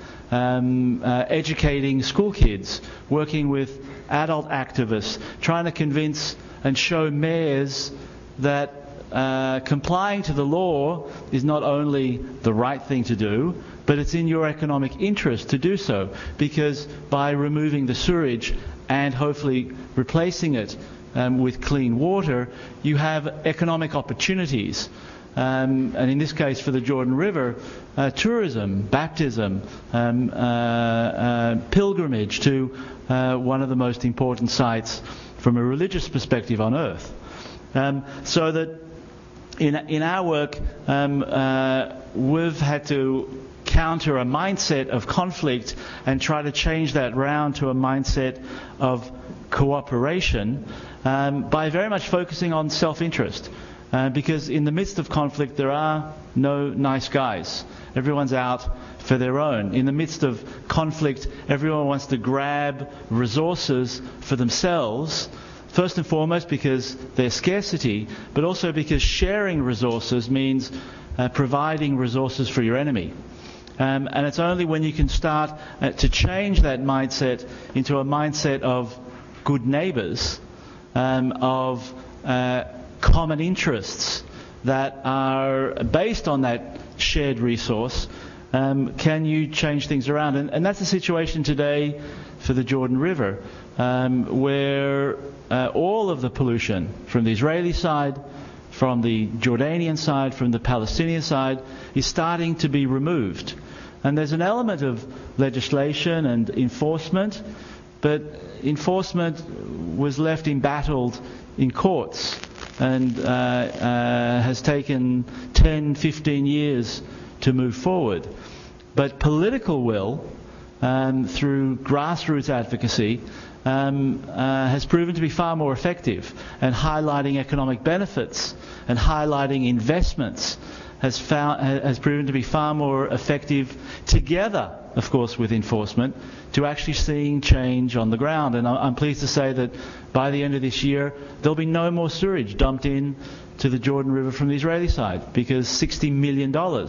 educating school kids, working with adult activists, trying to convince and show mayors that complying to the law is not only the right thing to do, but it's in your economic interest to do so, because by removing the sewage and hopefully replacing it with clean water, you have economic opportunities. And in this case, for the Jordan River, tourism, baptism, pilgrimage to one of the most important sites from a religious perspective on earth. So that in our work, we've had to counter a mindset of conflict and try to change that round to a mindset of cooperation by very much focusing on self-interest. Because in the midst of conflict, there are no nice guys. Everyone's out for their own. In the midst of conflict, everyone wants to grab resources for themselves, first and foremost because there's scarcity, but also because sharing resources means providing resources for your enemy. And it's only when you can start to change that mindset into a mindset of good neighbours, of common interests that are based on that shared resource, can you change things around. And that's the situation today for the Jordan River, where all of the pollution from the Israeli side, from the Jordanian side, from the Palestinian side, is starting to be removed. And there's an element of legislation and enforcement, but enforcement was left embattled in courts and has taken 10, 15 years to move forward. But political will, through grassroots advocacy, has proven to be far more effective, and highlighting economic benefits and highlighting investments has proven to be far more effective, together, of course, with enforcement, to actually seeing change on the ground. And I'm pleased to say that by the end of this year, there'll be no more sewage dumped in to the Jordan River from the Israeli side, because $60 million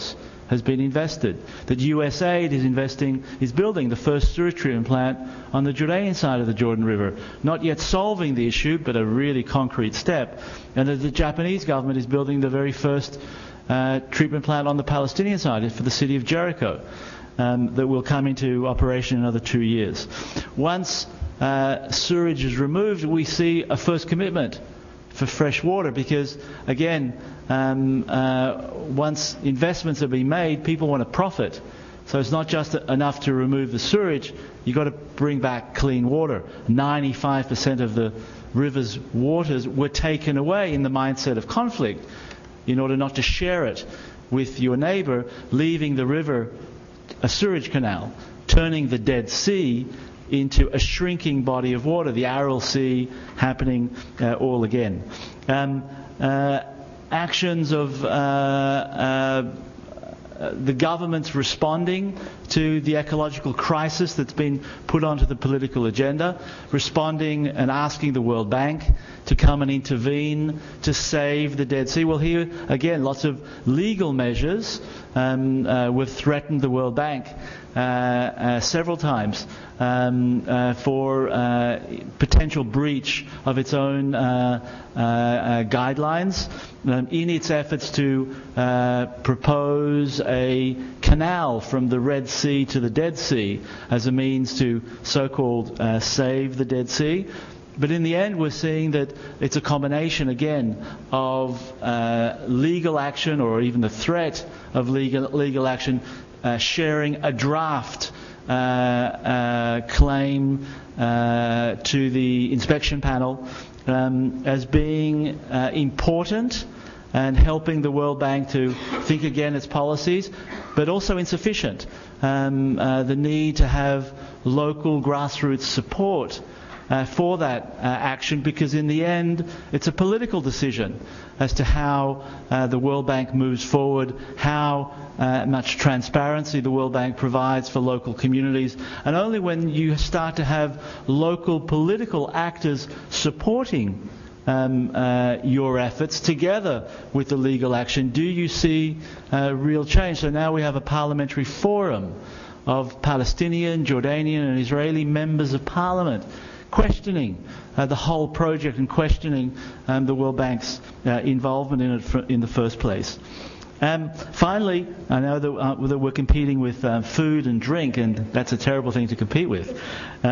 has been invested. That USAID is building the first sewage treatment plant on the Jordanian side of the Jordan River. Not yet solving the issue, but a really concrete step. And that the Japanese government is building the very first treatment plant on the Palestinian side for the city of Jericho. That will come into operation in another 2 years. Once sewage is removed, we see a first commitment for fresh water, because again, once investments have been made, people want to profit. So it's not just enough to remove the sewage, you've got to bring back clean water. 95% of the river's waters were taken away in the mindset of conflict in order not to share it with your neighbor, leaving the river a sewage canal, turning the Dead Sea into a shrinking body of water, the Aral Sea happening all again. Actions of the government's responding to the ecological crisis that's been put onto the political agenda, responding and asking the World Bank to come and intervene to save the Dead Sea. Well, here again, lots of legal measures. We've threatened the World Bank several times for potential breach of its own guidelines in its efforts to propose a canal from the Red Sea to the Dead Sea as a means to so-called save the Dead Sea. But in the end, we're seeing that it's a combination, again, of legal action, or even the threat of legal action, sharing a draft claim to the inspection panel as being important and helping the World Bank to think again its policies, but also insufficient. The need to have local grassroots support for that action, because in the end it's a political decision as to how the World Bank moves forward, how much transparency the World Bank provides for local communities. And only when you start to have local political actors supporting your efforts together with the legal action do you see real change. So now we have a parliamentary forum of Palestinian, Jordanian and Israeli members of parliament questioning the whole project and questioning the World Bank's involvement in it in the first place. Finally, I know that we're competing with food and drink, and that's a terrible thing to compete with.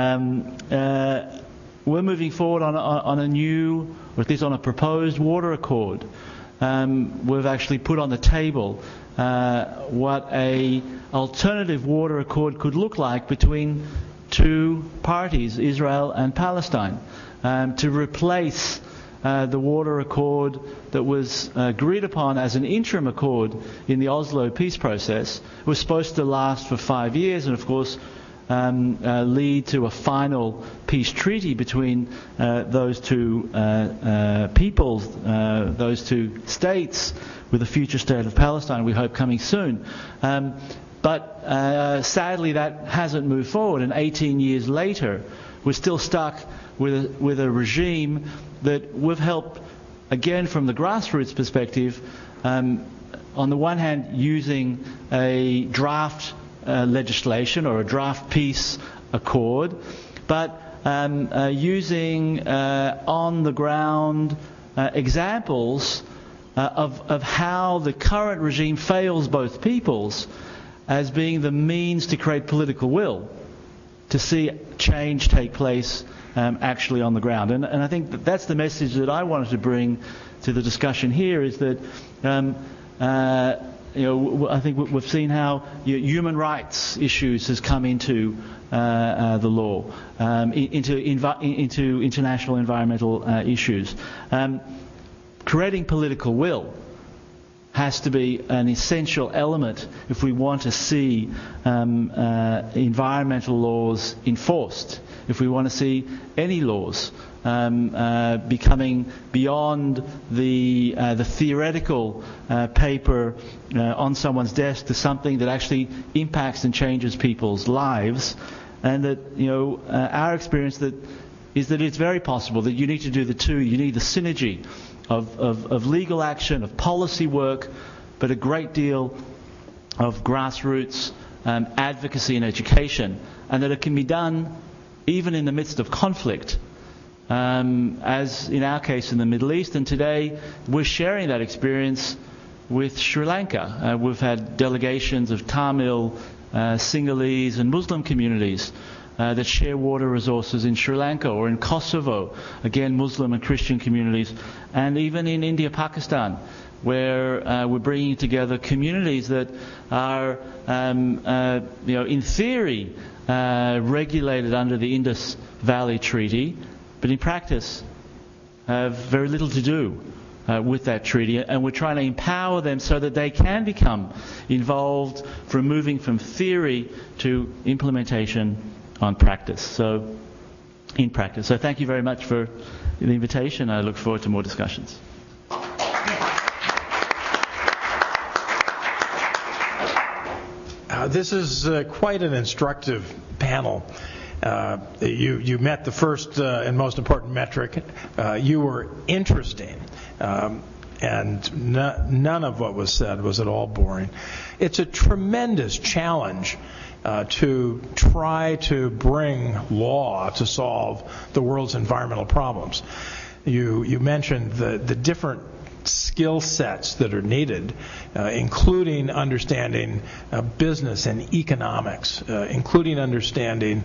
We're moving forward on a new, or at least on a proposed water accord. We've actually put on the table what a alternative water accord could look like between two parties, Israel and Palestine, to replace the water accord that was agreed upon as an interim accord in the Oslo peace process. It was supposed to last for 5 years and, of course, lead to a final peace treaty between those two peoples, those two states, with a future state of Palestine, we hope, coming soon. But sadly, that hasn't moved forward, and 18 years later, we're still stuck with a regime that we've helped, again, from the grassroots perspective, on the one hand, using a draft legislation or a draft peace accord, but using on-the-ground examples of how the current regime fails both peoples as being the means to create political will to see change take place actually on the ground. And I think that's the message that I wanted to bring to the discussion here, is that I think we've seen how human rights issues has come into the law, into international environmental issues. Creating political will has to be an essential element if we want to see environmental laws enforced, if we want to see any laws becoming beyond the theoretical paper on someone's desk to something that actually impacts and changes people's lives. And that, our experience is that it's very possible that you need to do the two. You need the synergy of legal action, of policy work, but a great deal of grassroots advocacy and education, and that it can be done even in the midst of conflict, as in our case in the Middle East. And today we're sharing that experience with Sri Lanka. We've had delegations of Tamil, Sinhalese and Muslim communities that share water resources in Sri Lanka, or in Kosovo, again Muslim and Christian communities, and even in India, Pakistan, where we're bringing together communities that are, in theory, regulated under the Indus Valley Treaty, but in practice have very little to do with that treaty, and we're trying to empower them so that they can become involved from moving from theory to implementation on practice. So, in practice. So thank you very much for the invitation. I look forward to more discussions. This is quite an instructive panel. You met the first and most important metric. You were interesting, and none of what was said was at all boring. It's a tremendous challenge to try to bring law to solve the world's environmental problems. You mentioned the different skill sets that are needed, including understanding business and economics, including understanding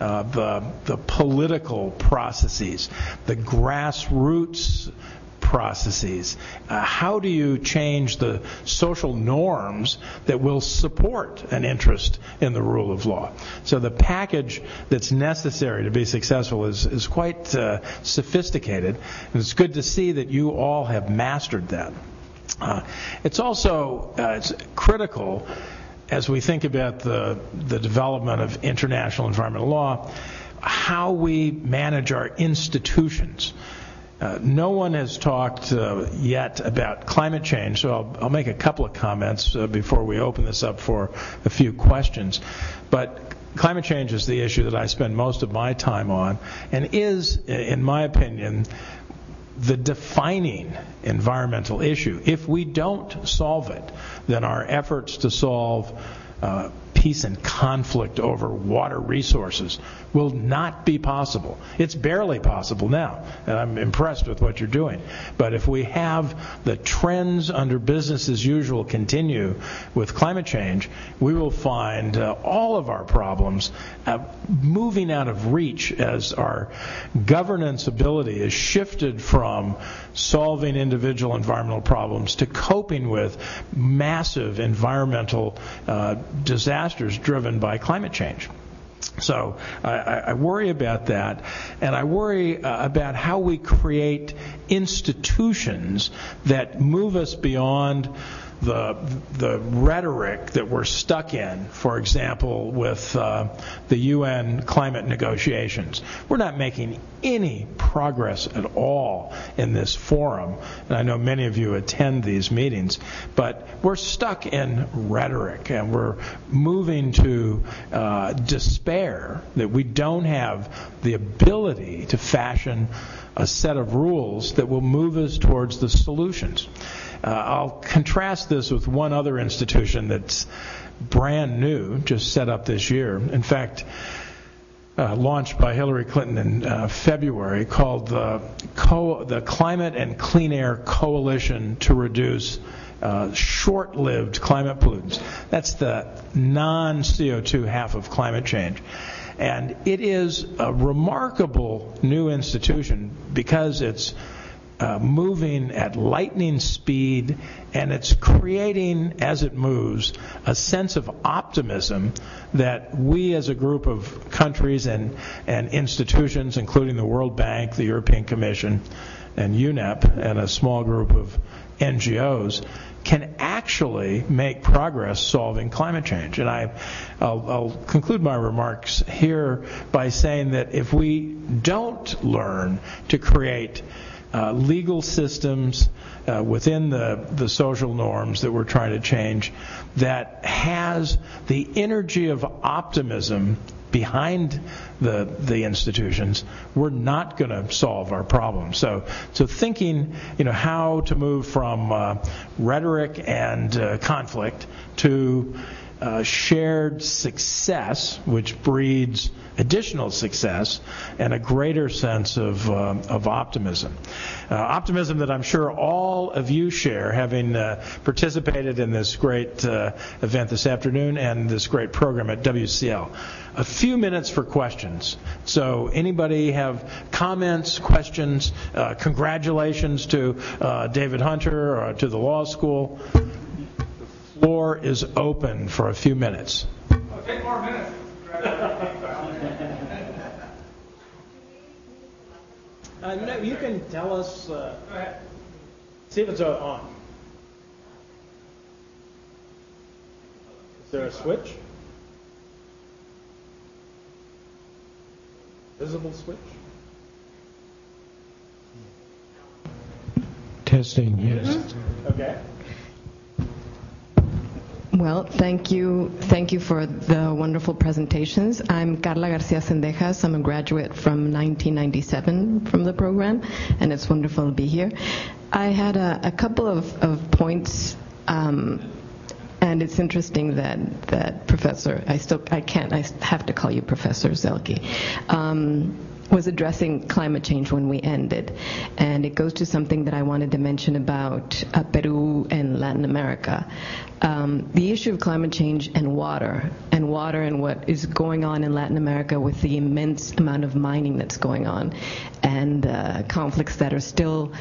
the political processes, the grassroots processes. How do you change the social norms that will support an interest in the rule of law? So the package that's necessary to be successful is quite sophisticated, and it's good to see that you all have mastered that. It's also it's critical as we think about the development of international environmental law, how we manage our institutions. No one has talked yet about climate change, so I'll make a couple of comments before we open this up for a few questions. But climate change is the issue that I spend most of my time on, and is, in my opinion, the defining environmental issue. If we don't solve it, then our efforts to solve peace and conflict over water resources will not be possible. It's barely possible now, and I'm impressed with what you're doing. But if we have the trends under business as usual continue with climate change, we will find all of our problems moving out of reach as our governance ability is shifted from solving individual environmental problems to coping with massive environmental disasters driven by climate change. So I worry about that, and I worry about how we create institutions that move us beyond the rhetoric that we're stuck in, for example, with the UN climate negotiations. We're not making any progress at all in this forum, and I know many of you attend these meetings, but we're stuck in rhetoric, and we're moving to despair that we don't have the ability to fashion a set of rules that will move us towards the solutions. I'll contrast this with one other institution that's brand new, just set up this year. In fact, launched by Hillary Clinton in February, called the Climate and Clean Air Coalition to Reduce Short-Lived Climate Pollutants. That's the non-CO2 half of climate change. And it is a remarkable new institution because it's moving at lightning speed, and it's creating, as it moves, a sense of optimism that we as a group of countries and institutions, including the World Bank, the European Commission, and UNEP, and a small group of NGOs, can actually make progress solving climate change. And I'll conclude my remarks here by saying that if we don't learn to create legal systems within the social norms that we're trying to change that has the energy of optimism behind the institutions, we're not going to solve our problems. So thinking, how to move from rhetoric and conflict to shared success, which breeds additional success and a greater sense of optimism. Optimism that I'm sure all of you share, having participated in this great event this afternoon and this great program at WCL. A few minutes for questions. So anybody have comments, questions, congratulations to David Hunter or to the law school? The floor is open for a few minutes. 10 more minutes. No, you can tell us. Go ahead. See if it's on. Is there a switch? Visible switch? Testing, yes. Okay. Well, thank you for the wonderful presentations. I'm Carla Garcia Sendejas. I'm a graduate from 1997 from the program, and it's wonderful to be here. I had a couple of points, and it's interesting that Professor, I have to call you Professor Zelke, was addressing climate change when we ended. And it goes to something that I wanted to mention about Peru and Latin America. The issue of climate change and water and what is going on in Latin America with the immense amount of mining that's going on and conflicts that are still,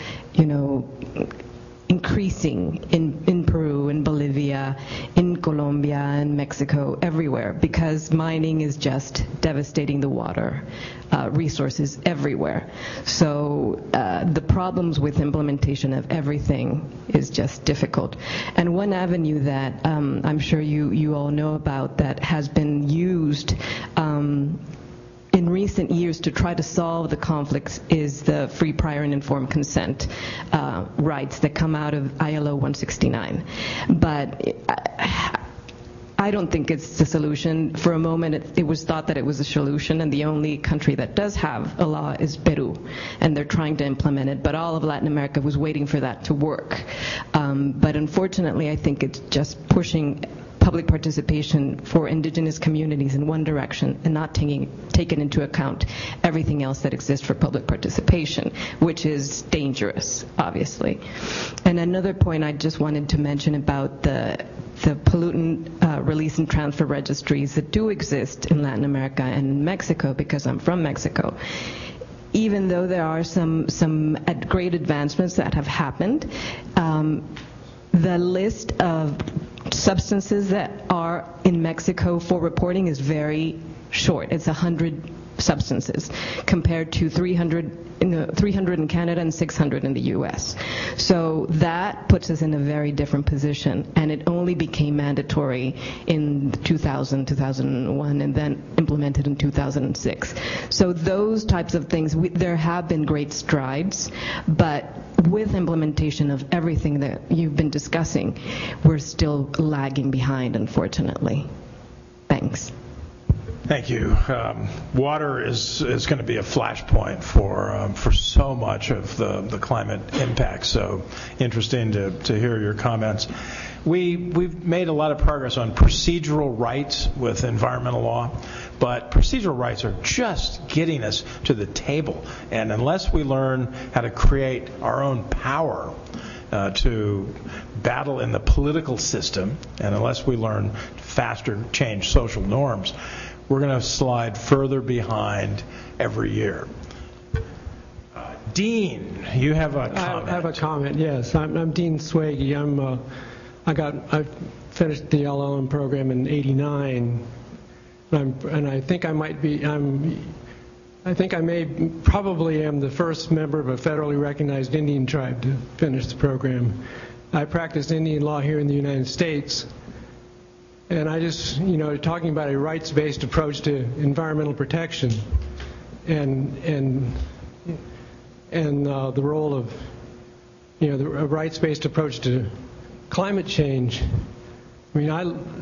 increasing in Peru, in Bolivia, in Colombia, and Mexico, everywhere, because mining is just devastating the water resources everywhere. So the problems with implementation of everything is just difficult. And one avenue that I'm sure you all know about that has been used in recent years to try to solve the conflicts is the free, prior, and informed consent rights that come out of ILO 169. But I don't think it's the solution. For a moment, it was thought that it was a solution, and the only country that does have a law is Peru, and they're trying to implement it. But all of Latin America was waiting for that to work. But unfortunately, I think it's just pushing public participation for indigenous communities in one direction and not taking into account everything else that exists for public participation, which is dangerous, obviously. And another point I just wanted to mention about the pollutant release and transfer registries that do exist in Latin America and in Mexico, because I'm from Mexico. Even though there are some great advancements that have happened, the list of substances that are in Mexico for reporting is very short. It's 100 substances compared to 300 in Canada and 600 in the U.S. So that puts us in a very different position, and it only became mandatory in 2000, 2001, and then implemented in 2006. So those types of things, there have been great strides, but with implementation of everything that you've been discussing, we're still lagging behind, unfortunately. Thanks. Thank you. Water is going to be a flashpoint for so much of the climate impact. So interesting to hear your comments. We've made a lot of progress on procedural rights with environmental law, but procedural rights are just getting us to the table. And unless we learn how to create our own power to battle in the political system, and unless we learn faster change social norms, we're going to slide further behind every year. Dean, you have a comment. I have a comment, yes. I'm Dean Swagey. I finished the LLM program in '89, and I think I might be. I think I probably am the first member of a federally recognized Indian tribe to finish the program. I practiced Indian law here in the United States. And I just, talking about a rights-based approach to environmental protection, and and the role of the rights-based approach to climate change. I mean,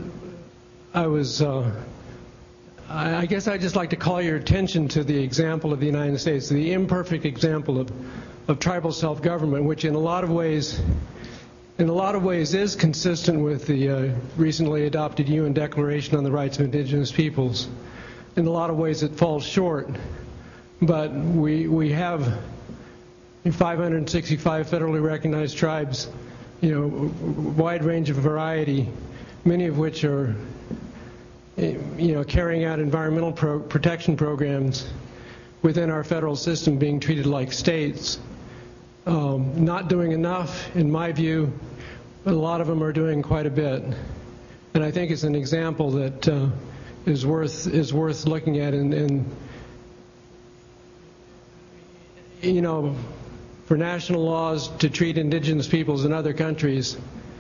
I guess I'd just like to call your attention to the example of the United States, the imperfect example of tribal self-government, which in a lot of ways is consistent with the recently adopted UN Declaration on the Rights of Indigenous Peoples. In a lot of ways it falls short, but we have 565 federally recognized tribes, a wide range of variety, many of which are carrying out environmental protection programs within our federal system, being treated like states. Not doing enough, in my view, but a lot of them are doing quite a bit. And I think it's an example that is worth looking at. And for national laws to treat indigenous peoples in other countries,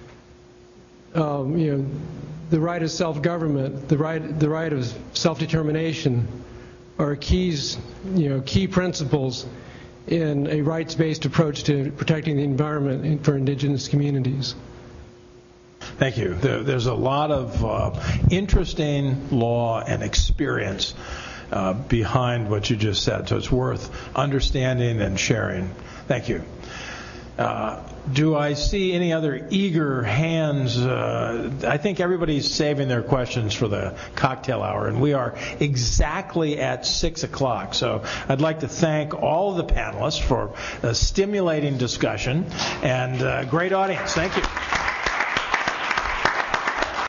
the right of self-government, the right of self-determination are key principles in a rights-based approach to protecting the environment for indigenous communities. Thank you. There's a lot of interesting law and experience behind what you just said, so it's worth understanding and sharing. Thank you. Do I see any other eager hands? I think everybody's saving their questions for the cocktail hour, and we are exactly at 6 o'clock. So I'd like to thank all of the panelists for a stimulating discussion and great audience. Thank you.